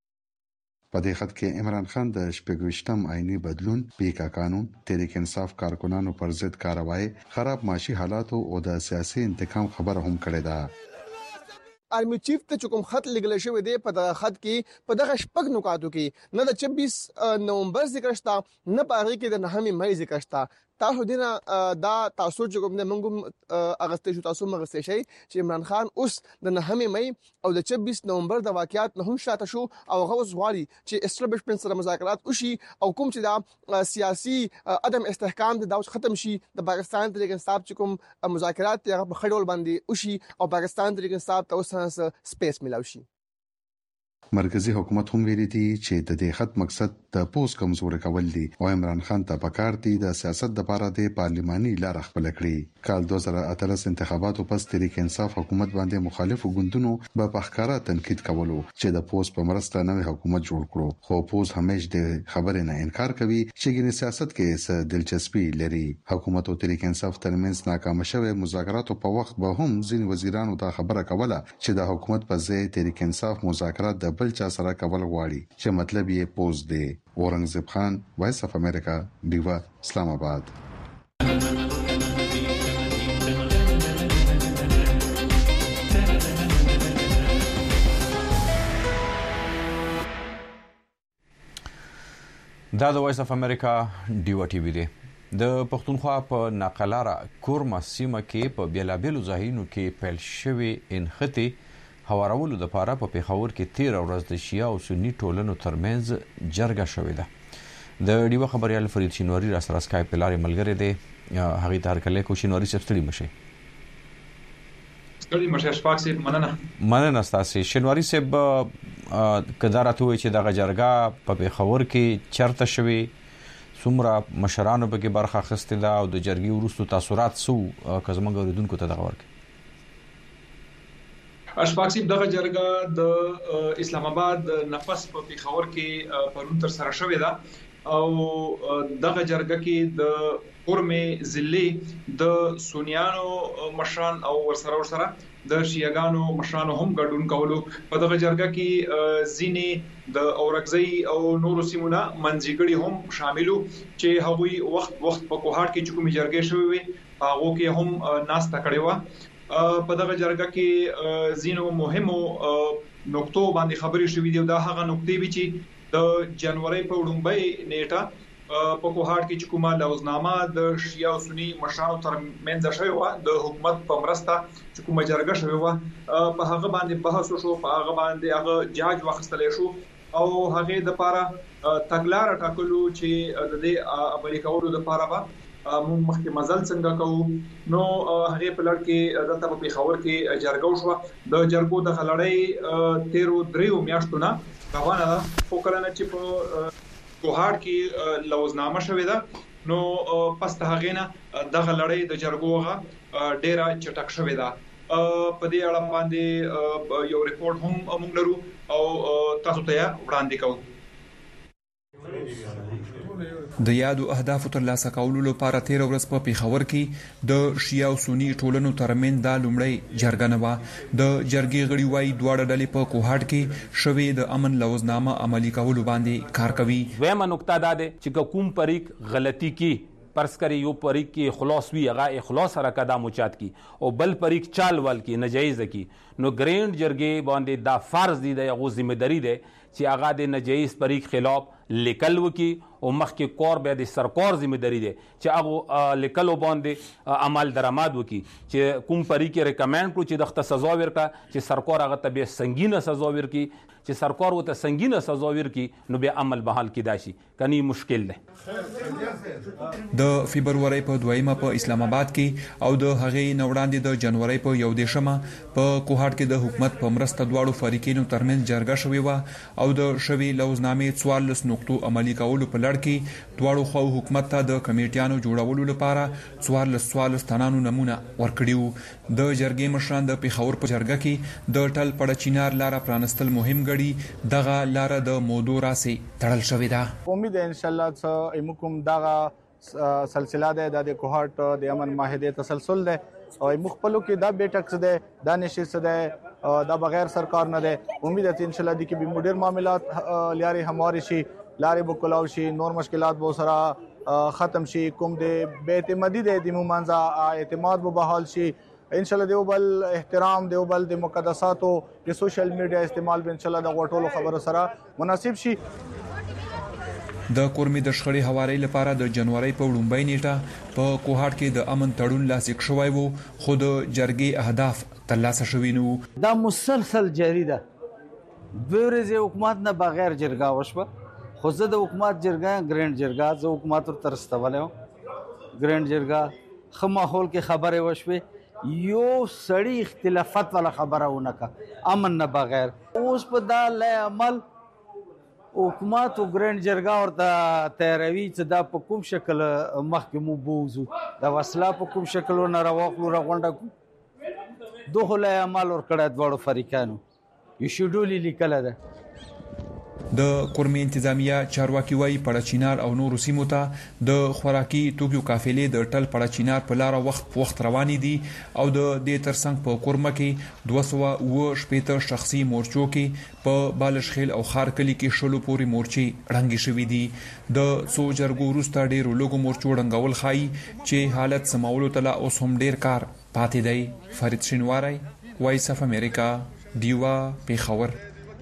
په دې خط کې عمران خان د شپږویشتم آئینی بدلون، پیکا قانون، تحریک انصاف کارکنانو پر ضد کاروایی، خراب معاشي حالات او د سیاسي انتقام خبره هم کړې ده. ارمی چیف ته کوم خط لګل شوی دی په دغه خط کې په دغه شپږ نکاتو کې نه د چوبیس نومبر ذکر شته نه پاره کې د نهمې مې ذکر شته. تاسو دینه دا تاسو چې کوم د منګم اغستې شو تاسو مغستې شي چې عمران خان اوس د نهمې مې او د چوبیس نومبر د واقعیت نه هم شاته شو او هغه غواړي چې اسټابلیشمنت سره مذاکرات وشي او کوم چې دا سیاسي عدم استحکام د داوس ختم شي د پاکستان تحریک انصاف چې کوم مذاکرات هغه په خړول باندې وشي او پاکستان تحریک انصاف ته اوس سپیس ملاوي شي. مرکزی حکومت هم ویلي دي چې د دې خط مقصد د پوز کمزوري کول دي او عمران خان ته پکار دي د سیاست لپاره د پارلماني لار خپل کړي. کال دوه زره اتلس انتخاباتو پس تحریک انصاف حکومت باندې مخالفو ګوندونو په پخکارا تنقید کولو چې د پوز په مرسته نوې حکومت جوړ کړو، خو پوز همیش د خبرې نه انکار کوي چې ګینه سیاست کې څه دلچسپي لري. حکومت او تحریک انصاف ترمنځ ناکام شوه مذاکراتو په وخت به هم ځین وزیرانو دا خبره کوله چې د حکومت په ځای تحریک انصاف مذاکرات د بل چا سره کول غواړي چې مطلب یې پوز دی. اورنګزیب خان، وایس اف امریکا، ډیوا، اسلام آباد. دا د وایس اف امریکا ډیوا ټي وی دی. د پښتونخوا په ناقلاره کورما سیمه کې په بیلابیلو ځایونو کې پیل شوی انختی هوارولو د پاره په پیښور کې تیر ورځ د شیا او سنی ټولنو ترمنځ جرګه شوې ده. د ډیوا خبريال فرید شینواری را سره اسکایپ لارې ملګری دی. هغه تار کله کو شینواری سپستړي مشه ستړي مشه شپاک سي مننه مننه تاسو شینواری سب کدارته وي چې د جرګه په پیښور کې چرته شوی څومره مشرانو به کې برخه اخیستې ده او د جرګې وروسته تاثیرات سو کزمنګ اوریدونکو ته دغه ورک اشفاقسي دغه جرګه د اسلام آباد نفس په پیښور کې پرون تر سره شوې ده او دغه جرګه کې د قرمه ضلع د سونیانو مشران او ورسره ورسره د شیعاګانو مشرانو هم ګډون کولو. په دغه جرګه کې ځینې د اورګزۍ او نورو سیمونه منځګړي هم شاملو چې هغوی وخت وخت په کوهاټ کې چکمې جرګې شوې وي هغه کې هم ناس تکړه و. په دغه جرګه کې زینو مهمو نقطو باندې خبرې شوې دي. دا هغه نقطې وی چې د جنوري په وړاندې نیټه په کوهاټ کې چې کومه لوزنامه د شیعه او سنی مشرانو ترمنځ شوی و د حکومت په مرسته چې کومه جرګه شوی و په هغه باندې بحث وشو، په هغه باندې هغه جاج واخیستل شو او هغه د لپاره تګلار ټاکلو چې د دې عملي کولو لپاره به موږ مخکې مزل څنګه کوو. نو هغه په لړ کې دلته په پیښور کې جرګه وشو. د جرګو د خلړۍ تیرو دریو میاشتو نه روانه ده خو کله نه چې په کوهاټ کې لوزنامه شوې ده نو پس ته هغه نه دغه لړۍ د جرګوغه ډیره چټک شوې ده. په دې اړه باندې یو ریپورت هم موږ لرو او تاسو ته وړاندې کوو. د یادو اهدافو ترلاسه کولو لپاره تیر ورځ په پیښور کې د شیعه او سنی ټولنو ترمنځ د لومړی جرګه نه و. د جرګې غړي وايي دواړه ډلې په کوهاټ کې شوې د امن لوزنامه عملي کولو باندې کار کوي. ویمه نقطه دا ده چې کوم پریک غلطي کی پرسکری یو پریک کې خلاص وی هغه اخلاص سره قدم اوچات کی او بل پریک چال ول کی نجایز کی نو ګریند جرګې باندې دا فرض دی د غو ذمہ داری دی چې هغه د نجایز پریک خلاف لیکل وکي او مخکې کور به د سرکار ذمہ داری دی چې هغه لیکلو باندې عمل درآمد وکي چې کوم پریک ریکمند کړو چې د سزا ورکا چې سرکار هغه ته به سنگینه سزا ورکي چې سرکار وته سنگینه سزا ورکي نو به عمل بحال کیدای شي کني مشکل ده. د فبرवरी په دویمه په اسلام آباد کې او د هغې نوړاندې د جنوري په یو دیشمه په کوهاټ کې د حکومت په مرسته دواړو فریقینو ترمن جرګه شوې و او د شوی لوزنامې څوارلس نقطو عملی کولو په لړ کې دواړو خو حکومت ته د کمیټیانو جوړولو لپاره څوارلس څوارلس تنانو نمونه ورکړیو. د جرګې مشران د پیښور په جرګه کې د ټل پړه چینار لاره پرانستل مهم ګڼي. دغه لاره د مودو راسي تړل شوې ده. امید ان شاء الله چې ایمکم دغه سلسله ده د کوهاټ د امن معاهده تسلسل ده او مخبلو کې دا بیٹکس ده دا نشست ده دا بغیر سرکار نه ده. امید ہے ان شاء الله د کې به مدیر معاملات لاري همواري شي لاري بوکلاو شي نور مشکلات به سره ختم شي کوم د بے اعتمادي د مومنځه اعتماد به بحال شي ان شاء الله دیوبل احترام دیوبل د مقدساتو د سوشل میډیا استعمال به ان شاء الله د غټولو خبرو سره مناسب شي. د کورمي د شخړې حواله لپاره د جنوري په وړاندې نیټه په کوهاټ کې د امن تړون لاسلیک شوی وو خو د جرګې اهداف ترلاسه شوي نو. دا مسلسل جاری ده ورځې حکومت نه بغیر جرګه وشوه خو زه د حکومت جرګه ګرند جرګه زه حکومت تر استولم ګرند جرګه خو ماحول کې خبره وشوه یو سړی اختلافات ولا خبره ونکه امن نه بغیر اوس په دا له عمل حکومت او ګرند جرګه ورته تیاروي چې دا په کوم شکل مخکې مو بوزو دا وسله په کوم شکل نه راوخلو راغونډه دوه له عمل ور کړه دواړو فریقانو یو شډول لیکل ده. د کورمي انتظامیه چارواکي وایي پړچینار او نورو سیمو ته د خوراکي توکو قافلې د ټل پړچینار په لار وخت په وخت روانې دي او د دې ترڅنګ په کورمه کې دوه سوه اوه شپېته شخصي مورچو کې په بالشخیل او خارکلي کې شلو پورې مورچې ړنګې شوې دي. د څو جرګو وروسته ډېرو لږو مورچو ړنګول ښایي چې حالت سمولو ته لا اوس هم ډېر کار پاتې دی. فرید شینواری وایس اف امریکا دیوا پیښور.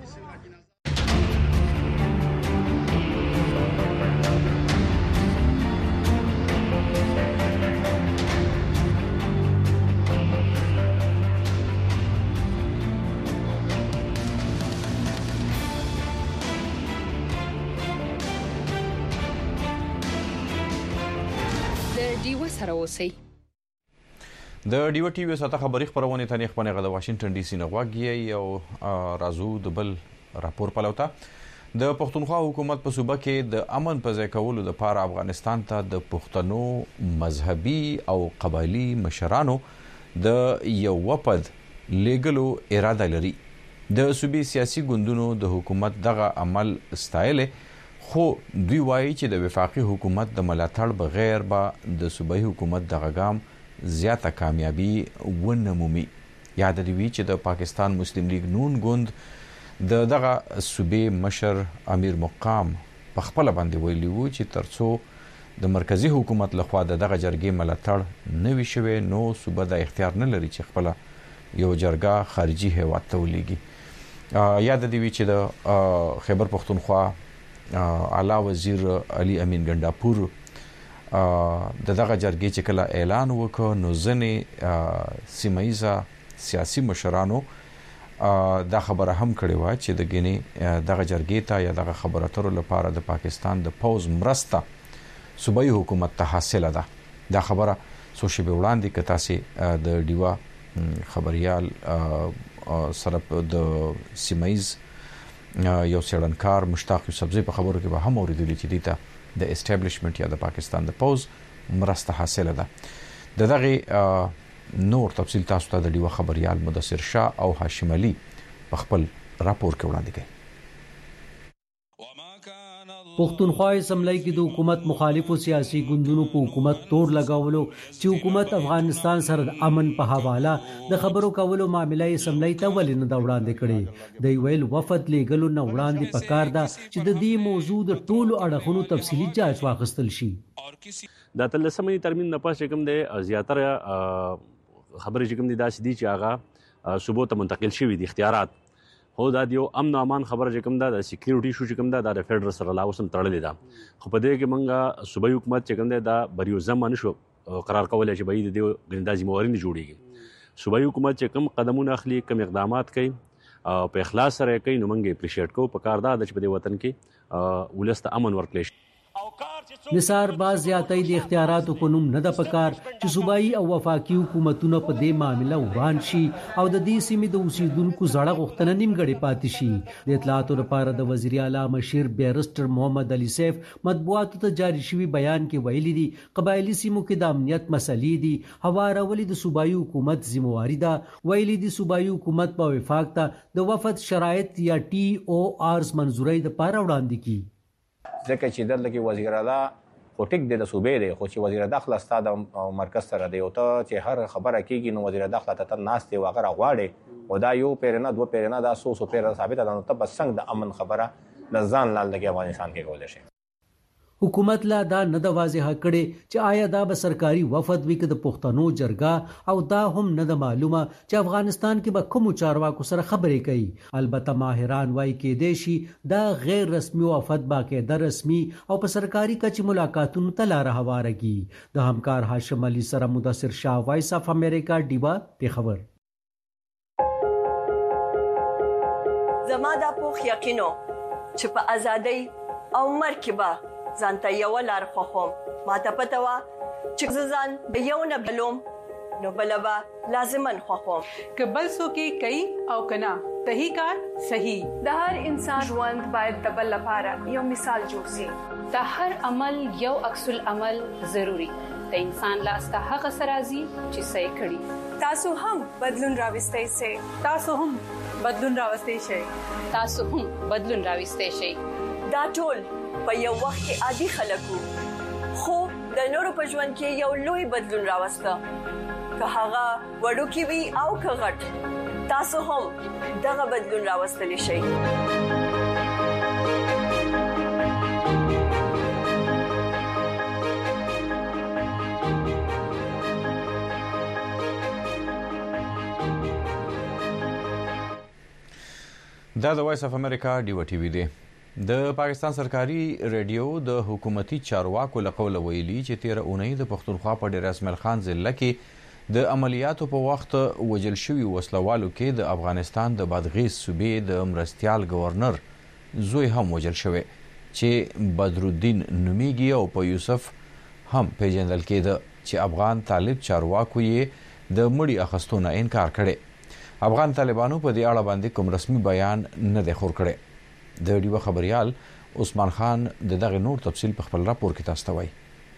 د ډیو ټي وي ساته خبري خبرونه ته نه خبرونه غو واشنگټن ډي سي نه غواګي او رازو د بل راپور پلوتا د پښتونخوا حکومت په صوبه کې د امن په ځای کولو د پاره افغانستان ته د پښتنو مذهبي او قبایلی مشرانو د یو وپد لیګلو اراده لري. د صوبې سیاسي ګوندونو د حکومت دغه عمل ستایله خو دوی وایي چې د وفاقي حکومت د ملاتړ بغیر به د صوبایي حکومت دغه ګام زیاته کامیابی ونمومي. یاد دی چې د پاکستان مسلم لیگ نون ګوند د دغه صوبې مشر امیر مقام په خپل باندې ویلي وو چې ترڅو د مرکزی حکومت لخوا دغه جرګې ملاتړ نه وي شوی نو صوبه د اختیار نه لري چې خپل یو جرګه خارجي هیواد ته ولېږي. یاد دی چې د خیبر پختونخوا اعلی وزیر علي امین ګنداپور د دغه جرګې چې کله اعلان وکړ نو ځنې سیمایزه سیاسي مشرانو دا خبره هم کړې و چې د ګینې دغه جرګې ته یا دغه خبرو اترو لپاره د پاکستان د پوز مرسته صوبایي حکومت ته حاصله ده. دا خبره څو شېبې وړاندې که تاسې د ډیوا خبريال سره د سیمایز یو څېړنکار مشتاق یوسفزي په خبرو کې به هم اوریدلی چې دیته د اسټابلیشمنت یا د پاکستان د پوز مرسته حاصله ده. د دغه نور تفصیل تاسو ته د ډیوا خبريال مدثر شاه او هاشم علي په خپل راپور کې وړاندې کړي. پښتونخوا اسمبلی کې د حکومت مخالفو سیاسي ګوندونو په حکومت تور لګاولو چې حکومت افغانستان سره د امن په حواله د خبرو کولو معاملې اسمبلی ته ولې نه دا وړاندې کړي. د ویل وفد لېګلو نه وړاندې پکار ده چې د دې موضوع د ټولو اړخونو تفصیلي جاج واخیستل شي. د اتلسمې ترمیم نه پس کوم د زیاتره خبرې چې کوم دي داسې دي چې هغه صوبو ته منتقل شوي دي اختیارات. هو دا دیو امن او امان خبره چې کوم دا د سکیورټي شو چې کوم دا د فدرال سره لا اوسم تړلې ده. خو په دې کې مونږه صوبایي حکومت چې کوم دا بریو زمان شو قرار کولای چې به د دې غندا ذمہواری نه جوړیږي. صوبایي حکومت چې کوم قدمونه اخلي کوم اقدامات کوي او په اخلاص سره کوي نو مونږه اپریشیټ کوو. په کار دا د چې په دې وطن کې ولست امن ورکړي. نثار باز زیاتې د اختیاراتو کو نوم نه د پکار چې صوبایي او وفاقي حکومتونو په دې معاملې وران شي او د دې سیمې د اوسیدونکو زړه غوښتنه نیمګړې پاتې شي. د اطلاعاتو لپاره د وزیر اعلی مشیر بیرسټر محمد علي سیف مطبوعاتو ته جاری شوی بیان کې ویلي دي قبایلی سیمو کې د امنیت مسلې دي هوارولي د صوبایي حکومت ذمہواری ده. ویلي دي صوبایي حکومت په وفاق ته د وفد شرایط یا ټي او آرز منزوري د پاره وړاندې کی. ځکه چې دلته کې وزیر اعلی خو ټیک دی د صوبې دی خو چې وزیر داخله ستا د مرکز سره دی او ته چې هر خبره کېږي نو وزیر داخله ته ته ناست دی او هغه راغواړې او دا یو پیرنه دوه پیرنه دا څو څو پیره ثابته ده نو ته به څنګه د امن خبره د ځان لال لګي افغانستان کې کولی شي. حکومت لا دا نه د واضح کړي چې آیا دا به سرکاري وفد وي که د پښتنو جرګه او دا هم نه د معلومه چې افغانستان کې به کوم چارواکو سره خبرې کوي. البته ماهران وايي کې دی شي دا غیر رسمي وفد باقاعده رسمي او په سرکاري کچې ملاقاتونو ته لار هوارږي. د همکار هاشم علي سره مدثر شاه وایس اف امریکا ډیوا په خبر. زما دا پوخ یقینو چې په ازادۍ او مرکبه ځانته یو لار خوخم ما ته پته وا چې ځان به یو نه بلوم نو بلبا لازمن خوخم که بل څوک کوي او کنا تهی کار صحیح. د هر انسان ژوند باید د بل لپاره یو مثال جوړ شي. د هر عمل یو عکس العمل ضروری. د انسان لاس ته هغه سرازي چې صحیح کړي. تاسو هم بدلون راوستئ سي. تاسو هم بدلون راوستئ شئ. تاسو هم بدلون راوستئ شئ. دا ټول په یو وخت کې عادي خلکو خو د نورو په ژوند کې یو لوی بدلون راوسته. که هغه وړوکی وي او که غټ تاسو هم دغه بدلون راوستلی شئ. دا د وایس اف امریکا ډیو ټي وی دی. د پاکستان سرکاري ریډیو د حکومتي چارواکو له قوله ویلي چې تیر اونۍ د پښتونخوا په ډیر اسماعیل خان ضلع کې د عملیاتو په وخت وجل شوی وسلوالو کې د افغانستان د بادغیس صوبې د مرستيال گورنر زوی هم وجل شوی چې بدرالدین نومیږي او په یوسف هم پیژندل کېده چې افغان طالب چارواکو یې د مړی اخستونه انکار کړي. افغان طالبانو په دې اړه باندې کوم رسمي بیان نه دی خور کړی. د ډیو خبريال عثمان خان د دغه نور تفصیل په خپل راپور کې تاسو ته وایي.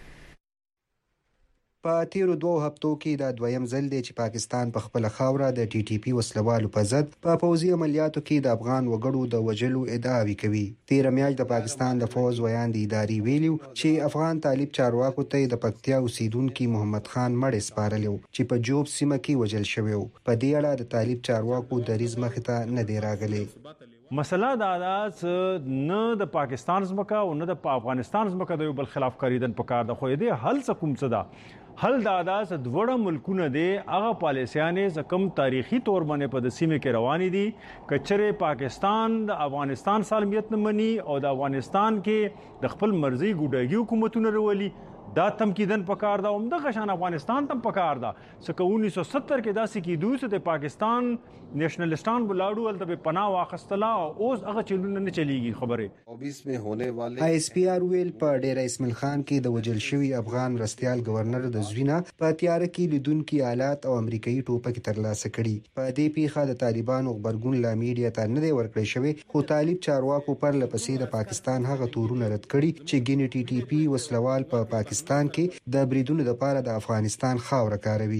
په تیرو دوه هفتو کې دا دویم ځل دی چې پاکستان په خپل خاوره د ټي ټي پی وسلوالو په ضد په پوځي عملیاتو کې د افغان وګړو د وجلو ادعاوې کوي. تیر میاشت د پاکستان د فوز ویان د ادارې ویلو چې افغان طالب چارواکو ته د پکتیا اوسیدونکو محمد خان مړ سپارلو چې په جوب سیمه کې وجل شوی و. په دې اړه د طالب چارواکو د ریز مخ ته نه دی راغلی. مسله دا ده نه د پاکستان زمکه او نه د افغانستان زمکه د یو بل خلاف کاریدن پکار ده خو دې حل څه کوم څه ده. حل دا ده چې دوړه ملکونه دي هغه پالیسیانې زکم تاریخي تور باندې په د سیمه کې رواني دي. کچره پاکستان د افغانستان سالمیت نه مني او د افغانستان کې د خپل مرزي ګوډاګي حکومتونه رولي دا تمکیدن پکار دا هم د غشان افغانستان تم پکار دا سکه انیس سو ستر کې داسې کې دوی ته پاکستان نیشنلستان بلاړو ول ته پناه واخستلا او اوس هغه چلونه نه چلیږي خبره. چوبیس में होने वाले آی اس پی آر ویل په ډیر اسماعیل خان کې د وجل شوی افغان رستيال گورنر د زوینه په تیار کې لیدونکو آلات او امریکایي ټوپک ترلاسه کړي. په دې پیښه د طالبانو خبرګون لا میډیا ته نه دی ورکړی شوی خو طالب چارواکو پر لپسې د پاکستان هغه تورونه رد کړي چې ګینی ټي ټي پی وسلوال په پاکستان کې د بریدونو لپاره د افغانستان خاوره کاروي.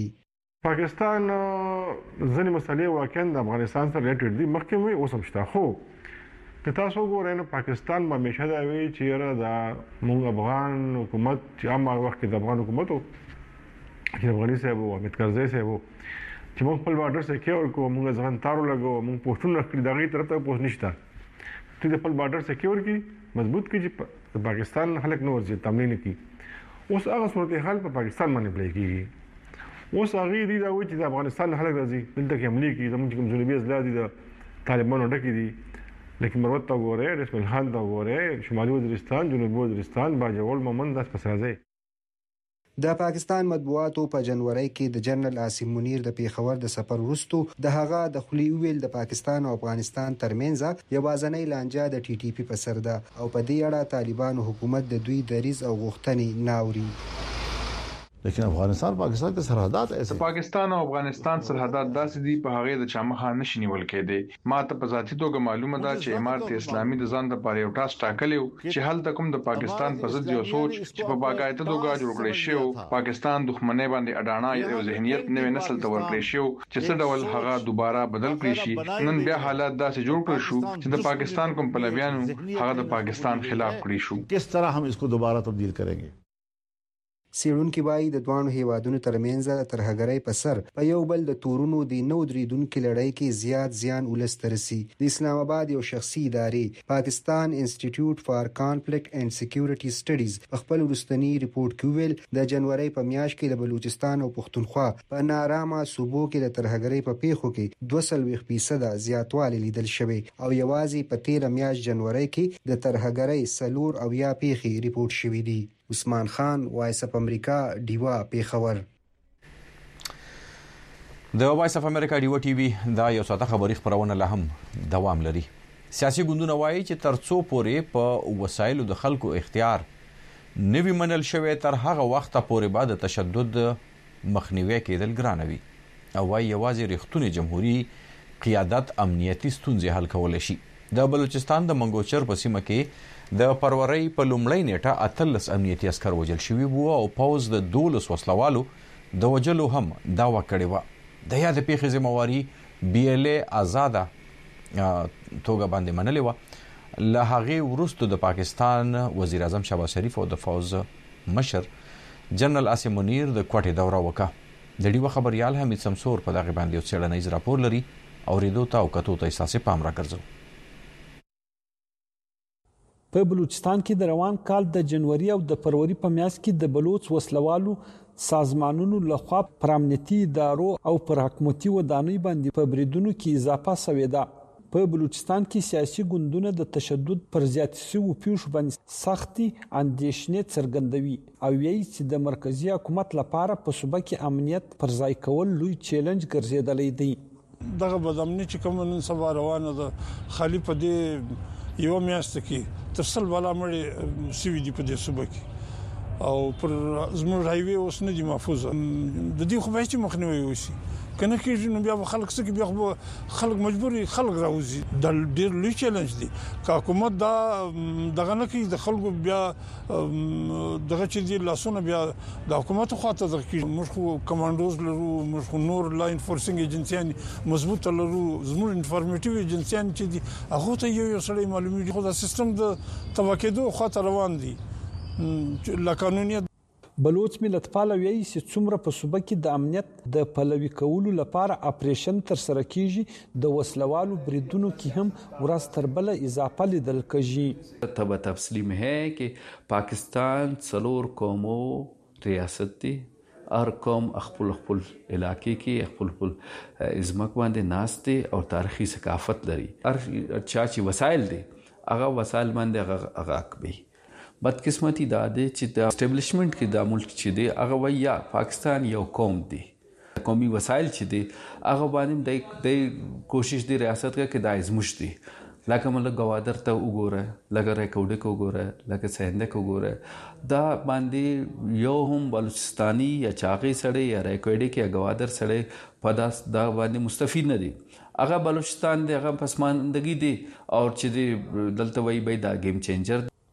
پاکستان ځنې مسلې واقعا د افغانستان سره ریلیټډ دي مخکې وي اوس هم شته خو که تاسو وګورئ نو پاکستان به همیشه دا وی چې یاره دا موږ افغان حکومت چې هغه وخت کې د افغان حکومت و چې افغاني صاحب او حامد کرزی صاحب چې موږ خپل بارډر سکیور کوو موږ ځان تارو لګو موږ پوښتنه کړې دغه طرف ته پوښتنه نشته چې د خپل بارډر سکیور کی مضبوط کی چې پاکستان خلک نور ځي تمرین کی اوس هغه صورتحال په پاکستان باندې پلی کیږي اوس هغه دي دا وایي چې د افغانستان خلک راځي دلته کې حمله کوي زموږ کوم ځلوبي ازلا دي د طالبانو ډکې دي لیکن مروت ته وګورئ رسول خان ته وګورئ شمالي وزیرستان جنوبي وزیرستان باجوړ مومند داس پس راځي د پاکستان مطبوعاتو په جنوري کې د جنرال عاصم منیر د پیښور د سفر وروسته د هغه د خلی ویل د پاکستان او افغانستان ترمنځ یوازنۍ لانجه د ټي ټي پی په سر ده او په دې اړه طالبانو حکومت د دوی دریز او غوښتنې ناوري لیکن افغانستان پاکستان کې سرحدات ایسه پاکستان او افغانستان سرحدات داسې دي په هغه د چامخه نشي نیول کېدی ما ته په ذاتي توګه معلومه ده چې امارت اسلامي د ځان د پاره یو ټاس ټاکلیو چې هل تکم د پاکستان په ضد یو سوچ چې په باقاعده توګه جوړ کړی شو پاکستان دښمنۍ باندې اډانا یو ذهنیت نوې نسل ته ورکړی شو چې څه ډول هغه دوباره بدل کړی شي نن بیا حالات داسې جوړ کړی شو چې د پاکستان کوم پلویانو هغه د پاکستان خلاف کړی شو کس طرح هم اسکو دوباره تبدیل کریں گے سیړونکو وایي د دوانو هیوادونو ترمنځ ترهګرۍ په سر په یو بل د تورونو د نو دریدونکو لړۍ کې زیات زیان ولسترسي د اسلام آباد یو شخصي ادارې پاکستان انسټیټیوټ فار کانفلیکټ اینڈ سکیورټي سټډیز په خپل وروستنی ریپورت کې ویل د جنوري په میاشت کې د بلوچستان او پښتونخوا په نارامه صوبو کې د ترهګرۍ په پیښو کې دوه سلويخ فیصد زیاتوالی لیدل شوی او یوازې په تیر میاشت جنوري کې د ترهګرۍ سلور او یا پیښې ریپورت شوې دي عثمان خان وایس اف امریکا ډیوا پیښور د وایس اف امریکا ډیوا ټي وي دا یو ساده خبري خبرونه له هم دوام لري سیاسي ګوندونه وایي چې ترڅو پورې په وسایلو د خلکو اختیار نوی منل شوی تر هغه وخت پورې بعد تشدد مخنیوي کېدل ګرانوي او وايي یوازې ریښتونی جمهوریت قیادت امنیتي ستونزې حل کول شي د بلوچستان د منګوچر په سیمه کې د پرورۍ په لومړۍ نیټه اتلس امنیتي عسكر وژل شوي وو او پوز د دولس وسلوالو د وجلو هم داوا کړې و د یاد پیښې ذمہواری بي ال اي آزاده توګه باندې منلې و له هغه وروسته د پاکستان وزیر اعظم شهباز شریف او د فوز مشر جنرال عاصم منیر د کوټې دوره وکړه د ډیو خبريال حمید سمسور په دغه باندې یو څېړنیز راپور لري او ریدو ته او کتو ته اساسي پام راګرځو په بلوچستان کې د روان کال د جنوري او د فروری په میاشت کې د بلوچ وسلوالو سازمانونو لخوا پر امنیتي ادارو او پر حکومتي ودانۍ باندې په بریدونو کې اضافه شوې ده په بلوچستان کې سیاسي ګوندونه د تشدد پر زیاتې شویو پیښو باندې سختي اندېښنې څرګندوي او یې چې د مرکزی حکومت لپاره په صوبه کې امنیت پر ځای کول لوی چیلنج ګرځېدلی دی دغه بدامني چې کوم نن سبا روانه ده خالی په دې یو میاشت کې تر څل بالا مړي سوي دي په دې صوبه کې او پر زموږ هایوي اوس نه دي محفوظ د دې خو به چې مخنیوي وشي کنه کې نو بیا خلک څه کې بیا خلک مجبوري خلک راوځي د ډېر لوی چیلنج دی که حکومت دا دغه نه کوي د خلکو بیا دغه چې دی لاسونه بیا د حکومت خواته د موږ خو کمانډوز لرو موږ خو نور لا انفورسینګ ایجنسیان مضبوط لرو زموږ انفارمیټیو ایجنسیان چې دي هغه ته یو یو سړی معلومي خو د سیستم د توکیدو خاطر روان دي لا قانونیت بلوچ ملتپال وایي چې څومره په صوبه کې د امنیت د پلوي کولو لپاره اپریشن تر سره کیږي د وسلوالو بریدونو کې هم ورځ تر بل اضافه لیدل کیږي تب تفصیلی میں ہے کہ پاکستان څلور قومو ریاست دی هر قوم خپل خپل علاقې کې خپل خپل ازمک باندې ناس دي او تاریخي ثقافت لري هر چا چې وسایل دي هغه وسایل باندې هغه اکبي بدقسمتي دا دی چې د اسټابلیشمنت کې د ملک چې دی هغه ویا پاکستان یو قوم دی قومي وسایل چې دی هغه باندې د کوشش دی ریاست کا کې د ازمش دی لکه مله گوادر ته وګوره لکه ریکوډ کو وګوره لکه سند کو وګوره دا باندې یو هم بلوچستاني یا چاغي سړی یا ریکوډ کې گوادر سړی په داس دا باندې مستفید نه دي هغه بلوچستان دی هغه پسماندګي دي او چې دی دلته وای به دا گیم چینجر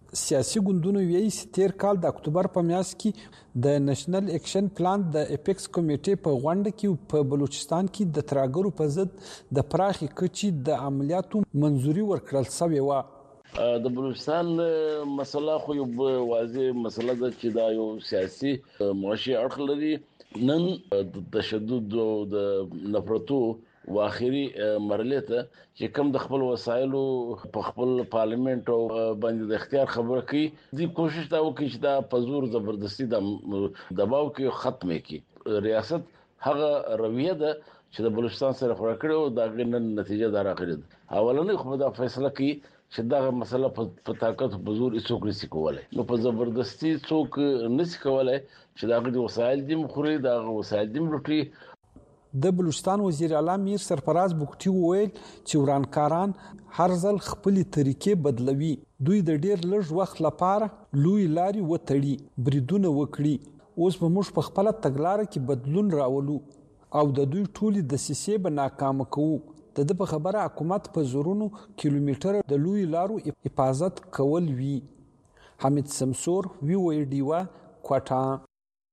سیاسي ګوندونو ویلي چې تیر کال د اکتوبر په میاشت کې د نېشنل اکشن پلان د اپیکس کمیټې په غونډه کې په بلوچستان کې د ترهګرو په ضد د پراخې کچې د عملیاتو منځوري ورکړل شوې وه. د بلوچستان مسله خو یو واضح مسله ده چې دا یو سیاسي معاشي اړخ لري. نن د تشدد او د نفرتو واخري مرحله ته چې کوم د خپل وسایلو په خپل پارلیمنت او باندې د اختیار خبره کوي دي کوشش دا وکړي چې دا په زور زبردستی د دباو کې ختمه کړي. ریاست هغه رویه ده چې د بلوچستان سره خورا کړو دا غنن نتیجه دا راغلی ده. اولنې خو دا فیصله کوي چې دا مسله په طاقت په زور هیڅوک نشي کولای. نو په زبردستی څوک نشي کولای چې دا غوډي وسایل دي مخوري دا وسایل دي لوټي. د بلوچستان وزیر اعلی میر سرفراز بوکټي وویل چې ورانکاران هر ځل خپل طریقې بدلوي. دوی د ډیر لږ وخت لپاره لوی لاري وتړي بریدونه وکړي. اوس به موږ په خپل تګلارې کې بدلون راولو او د دوی ټولي د سیسې به ناکام کوو. د د په خبره حکومت په زورونو کیلومتر د لوی لارو حفاظت کول وی. حمید سمسور وی وی ډیوا کوټا.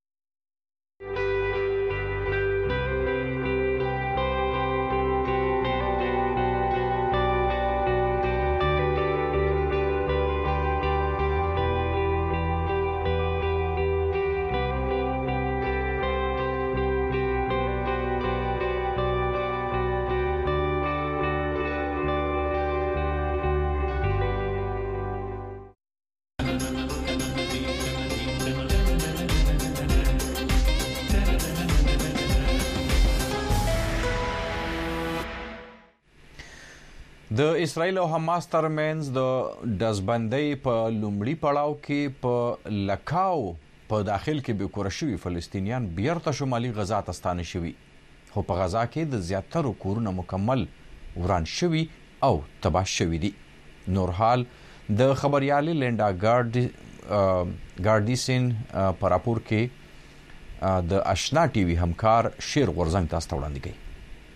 د اسرائیل او حماس ترمنځ د دزبندۍ په لومړي پړاو کې په لکاو په داخل کې به کور شوي فلسطینیان بیرته شمالي غزا ته ستانه شوي. خو په غزا کې د زیاترو کورونه مکمل وران شوي او تباه شوي دي. نور حال د خبريالي لینډا ګارډي ګارډیسن په راپور کې د آشنا ټي وي همکار شیر غورزنګ تاسو ته وړاندې کوي.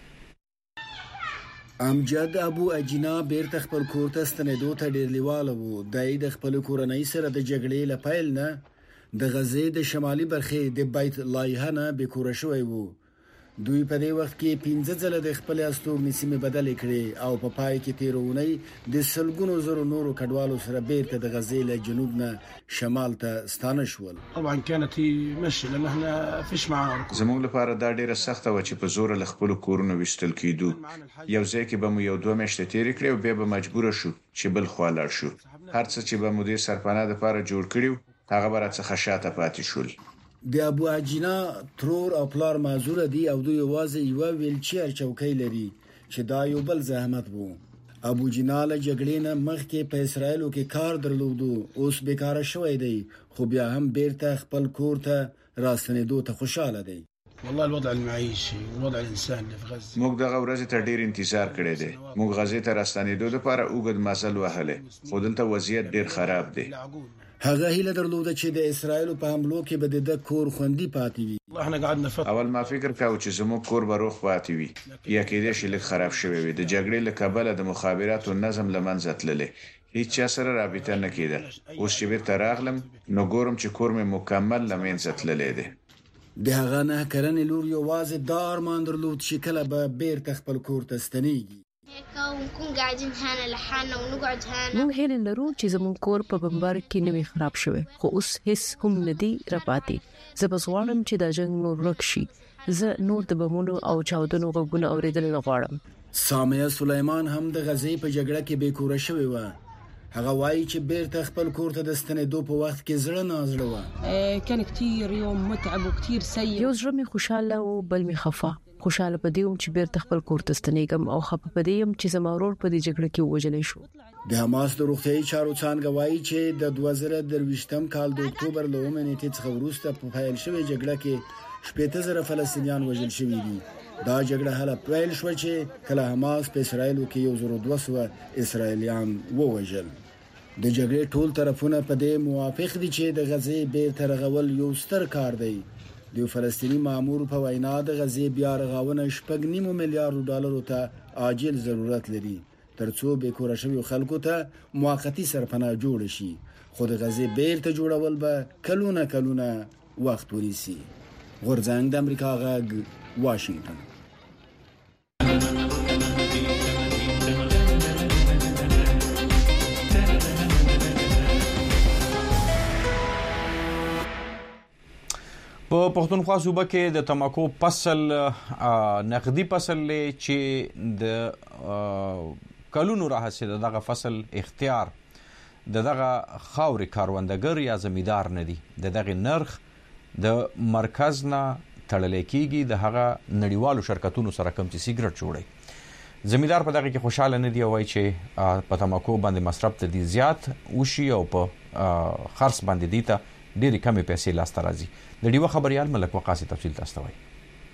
امجد ابو اجینا بیرته خپل کور ته ستنېدو ته ډېر لیواله وو. دای د خپل کورنۍ سره د جګړې لپاره نه د غزې د شمالي برخې د بیت لایحه نه به کور شوی وو. دوی په دې وخت کې پنځه ځله د خپل استوګنې سیمه بدلې کړې او په پا پای کې تیرونی د سلګونو زرو نورو کډوالو سره بیرته د غزې له جنوب نه شمال ته ستانه شول. طبعا كانت مشي لان احنا فيش معانا. زموږ لپاره دا ډیره سخته و چې په زور له خپل کورونو وشتل کېدو. یو ځای کې به مو یو دوه میاشتې تیر کړو او بیا به مجبور شو چې بل خوا لاړ شو. هر څه چې به مو د سرپناه لپاره جوړ کړیو هغه به راڅخه شاته پاتې شول. د ابو اجینا ترور او پلار معذور دي او دوی یوازې یو ویلچیر چوکۍ لري چې دا یو بل زحمت وو. ابو جینا له جګړې نه مخکې په اسرائیل کې کار درلودو اوس بیکاره شوی دی خو بیا هم بیرته خپل کور ته راستنېدو ته خوشاله دی. والله الوضع المعيشي والوضع الانساني في غزه موږ دغه ورځ ته ډیر انتظار کړی دی. موږ غزې ته راستنېدو لپاره اوږد مزل وهله خو دلته وضعیت ډیر خراب دی. هغه هیله درلوده چې د اسرائیل په حملو کې به د کور خوندي پاتې وي. احنا قعدنا فتره اول ما فکر کاوه چې زموږ کور به روغ پاتې وي یا کېدې شي لږ خراب شوی وي. د جګړې له کبله د مخابراتو نظم له منځه تللی هیڅ چا سره رابطه نه کېده. اوس چې بیرته راغلم نو ګورم چې کور مې مکمل له منځه تللی دی. د هغه نه کرنې لور یوازې دا ارمان درلود چې کله به بیرته خپل کور ته ستنېږي. ونكون قاعدين هنا لحالنا ونقعد هنا. موږ هیله لرو چې زموږ کور په بمبار کې نه وي خراب شوی خو اوس هیڅ هم نه دی راپاتې. زه به غواړم چې دا جنگ نور ورک شي. زه نور د بمونو او چاودنو غږونه اورېدل نه غواړم. سامیه سلیمان هم د غزې په جګړه کې بې کوره شوی و. هغه وایي چې بیرته خپل کور ته د ستنېدو په وخت کې زړه نازړه و. کان كثير يوم متعب وكثير سيء. یو زړه مې خوشاله او بل مې خفه. خوشاله پدېوم چې بیرته خپل کور ته ستنېږم او خپه پدېم چې زما ورور په دې جګړه کې وژل شو. د حماس د روغتیايي چارو څانګه وایي چې د دوه زره درویشتم کال د اکتوبر له اومه نیټې څخه وروسته په پیل شوې جګړه کې شپږ زره فلسطینیان وژل شوي دي. دا جګړه هله پیل شو چې کله حماس په اسرائیل کې یو زره دوه سوه اسرائیلیان ووژل. د جګړې ټول طرفونه په دې موافق دي چې د غزې بیرته رغول یو ستر کار دی. د فلسطینی مامور په وینا د غزې بیا رغونه شپږ نیم میلیارډ ډالرو ته عاجل ضرورت لري ترڅو به کور شوی خلکو ته موقتی سرپناه جوړ شي خو د غزې بیرته جوړول به کلونه کلونه وخت ونیسي. غورځنګ د امریکا غږ واشنگټن. په پښتونخوا صوبه کې د تماکو فصل نقدي فصل چې د کلونو راهسي دغه فصل اختیار د دغه خاوري کاروندګر یا زمیدار نه دي. د دغه نرخ د مرکز نه تړل کېږي د هغه نړیوالو شرکتونو سره کوم چې سیګریټ جوړي. زمیدار په دغه کې خوشاله نه دی او وايي چې په تماکو باندې مصرف ته دي زیات وشي او په خرڅ باندې دي ته ډېری کمې پیسې لاسته راځي. د ډیوه خبريال ملک وقاصي تفصیل تاسو وایي.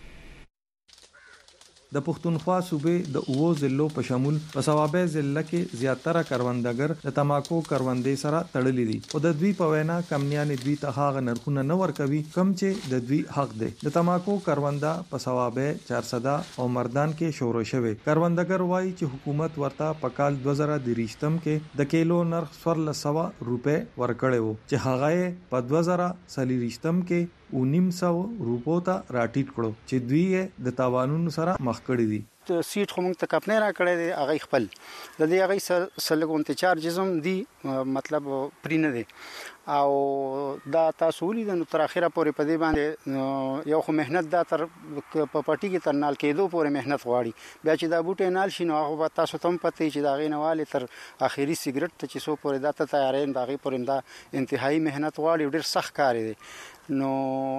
د پښتونخوا صوبې د اوو ضلعو په شمول په ثوابه ضلع کې زیاتره کروندګر د تماکو کروندې سره تړلي دي او د دوی په وینا کمنیان دوی ته هغه نرخونه نه ورکوي کم چې د دوی حق دی. د تماکو کرونده په ثوابه چار سده او مردان کې شروع شوه. کروندګر وایي چې حکومت ورته په کال دوه زره درېشتم کې د کیلو نرخ څوارلس سوه روپۍ ورکړی وو چې هغه په دوه زره څلېرویشتم کې او نیم سو روپو ته راټیټ کړو چې دوی د تاوانونو سره مخ کړی دي. سیټ خو موږ ته کپنې را کړی دی هغه خپل د دې هغه سلګون ته چارجز هم دي مطلب پرې نه دي او دا تاسو ولې د تر اخره پورې په دې باندې یو خو مهنت دا تر په پټي کې تر نال کېدو پورې مهنت غواړي. بیا چې دا بوټي نال شي نو هغه تاسو ته هم پته چې دا غینواله تر اخیری سیګریټ ته چې سو پورې دا ته تیارې دا غي پورې دا انتهایی مهنت غواړي ډېر سخت کار دی. نو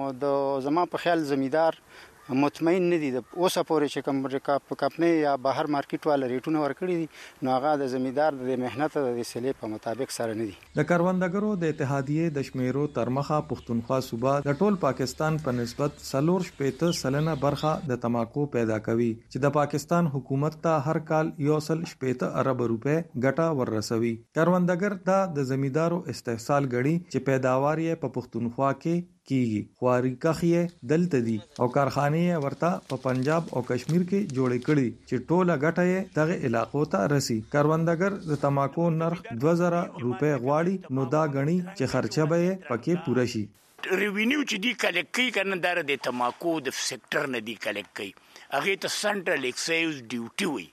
د زما په خیال زمیدار مطمئن نه دي د اوسه پورې چې کوم ریکاپ کپنې یا بهر مارکیټ والا ریټونه ورکړي دي نو هغه د زمیدار د مهنت د وسیلې په مطابق سره نه دي. د کروندګرو د اتحادیې د شمیرو ترمخه پښتونخوا صوبه د ټول پاکستان په نسبت سلور شپېته سلنه برخه د تماکو پیدا کوي چې د پاکستان حکومت ته هر کال یو سل شپېته ارب روپے ګټه وررسوي. کروندګر دا د زمیدارو استحصال غړي چې پیداوار یې په پښتونخوا کې کیږي خواري کخیه دلته دي او کارخانه ورته په پنجاب او کشمیر کې جوړې کړي چې ټوله ګټه یې دغه علاقو ته رسی. کروندګر د تماکو نرخ دوه زره روپے غواړي نو دا غني چې خرچه به پکې پوره شي. ریوینیو چې دی کلیکټ کوي کنه دار د تماکو د سېکټر نه دی کلیکټ کوي هغه ته سنټرل ایکسایز ډیوټي وي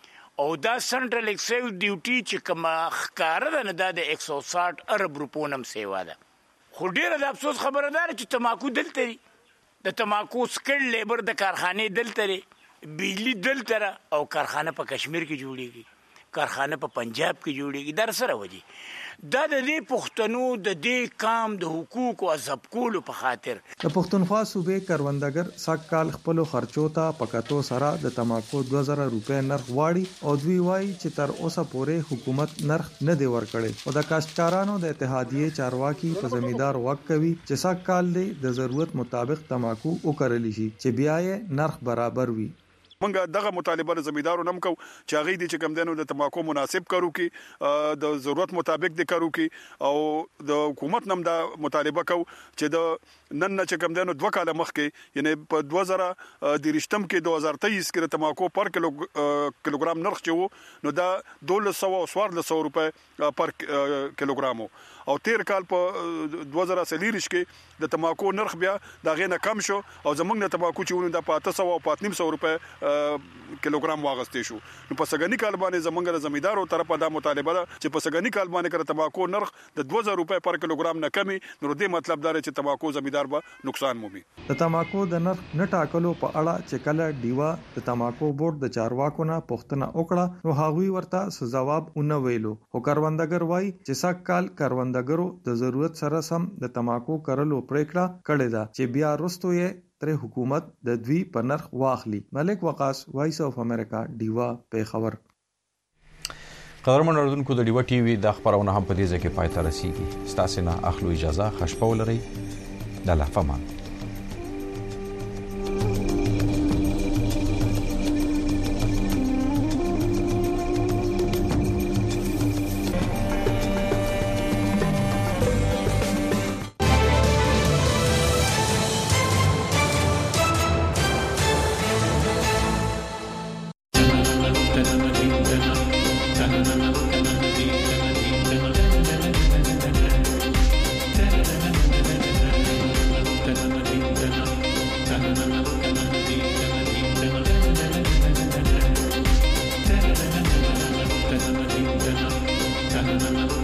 او دا سنټرل ایکسایز ډیوټي چې کوم ښکار ده نه د یک سو ساټ ارب روپو نم سیوا ده. خو ډیره د افسوس خبره ده چې تماکو دلته دی د تماکو سکل لیبر د کارخانه دلته دی بجلی دلته او کارخانه په کشمیر کې جوړیږي کارخانه په پنجاب کې جوړیږي در سره وځي. دا د دې پښتنو د دې کام د حقوق او ضبط کولو په خاطر د پښتونخوا صوبې کروندګر ساکال خپل خرچو ته پکاتو سره د تماکو دوه زره روپے نرخ واړي او دوی وایي چې تر اوسه پورې حکومت نرخ نه دی ورکړي او د کاشتکارانو د اتحادیې چارواکي په زمیدار وک کوي چې ساکال د ضرورت مطابق تماکو وکړل شي چې بیا یې نرخ برابر وي. منګه دغه مطالبه د زمیدارو نم کو چې هغه دي چې کم دنو د تماکو مناسب کارو کې د ضرورت مطابق د کارو کې او د حکومت نم دا مطالبه کو چې د نن نه چې کم دنو دوه کاله مخ کې یعنی په دوه زره درېشتم کې دوه هزار تېیس کې تماکو پر کیلو کیلوګرام نرخ چې نو دا دولس سوه او څوارلس سوه روپے پر کیلوګرام او تیر کال په دوه زره څلېرویشت کې د تماکو نرخ بیا دا غینه کم شو او زمونږ د تماکو چې ونه د پاته سوه او پات نیم سوه روپے کیلوګرام واغستې شو. نو په سګنی کال باندې زمونږ د زمیدارو طرفه دا مطالبه ده چې په سګنی کال باندې کړه تماکو نرخ د دوه زره روپے پر کیلوګرام نه کمی نو دې مطلب دا چې تماکو زمیدار به نقصان مومي. د تماکو د نرخ نه ټاکلو په اړه چې کله ډیوا د تماکو بورډ د چارواکو نه پوښتنه وکړه نو هغوی ورته جواب ونه ویلو. او کروندګر وایي چې سږ کال کروندګرو د ضرورت سره سم د تماکو کرلو پریکړه کړې ده چې بیا وروسته یې تر حکومت د دوی په نرخ واخلي. ملک وقاص وایس اف امریکا ډیوا په خبر. قدرمن اوردونکو د ډیوا ټي وي د خبرونه هم په دې ځکه پای ته رسیدي. ستاسو نه اخلو اجازه خوشبو لري. د الله فمان. Thank you.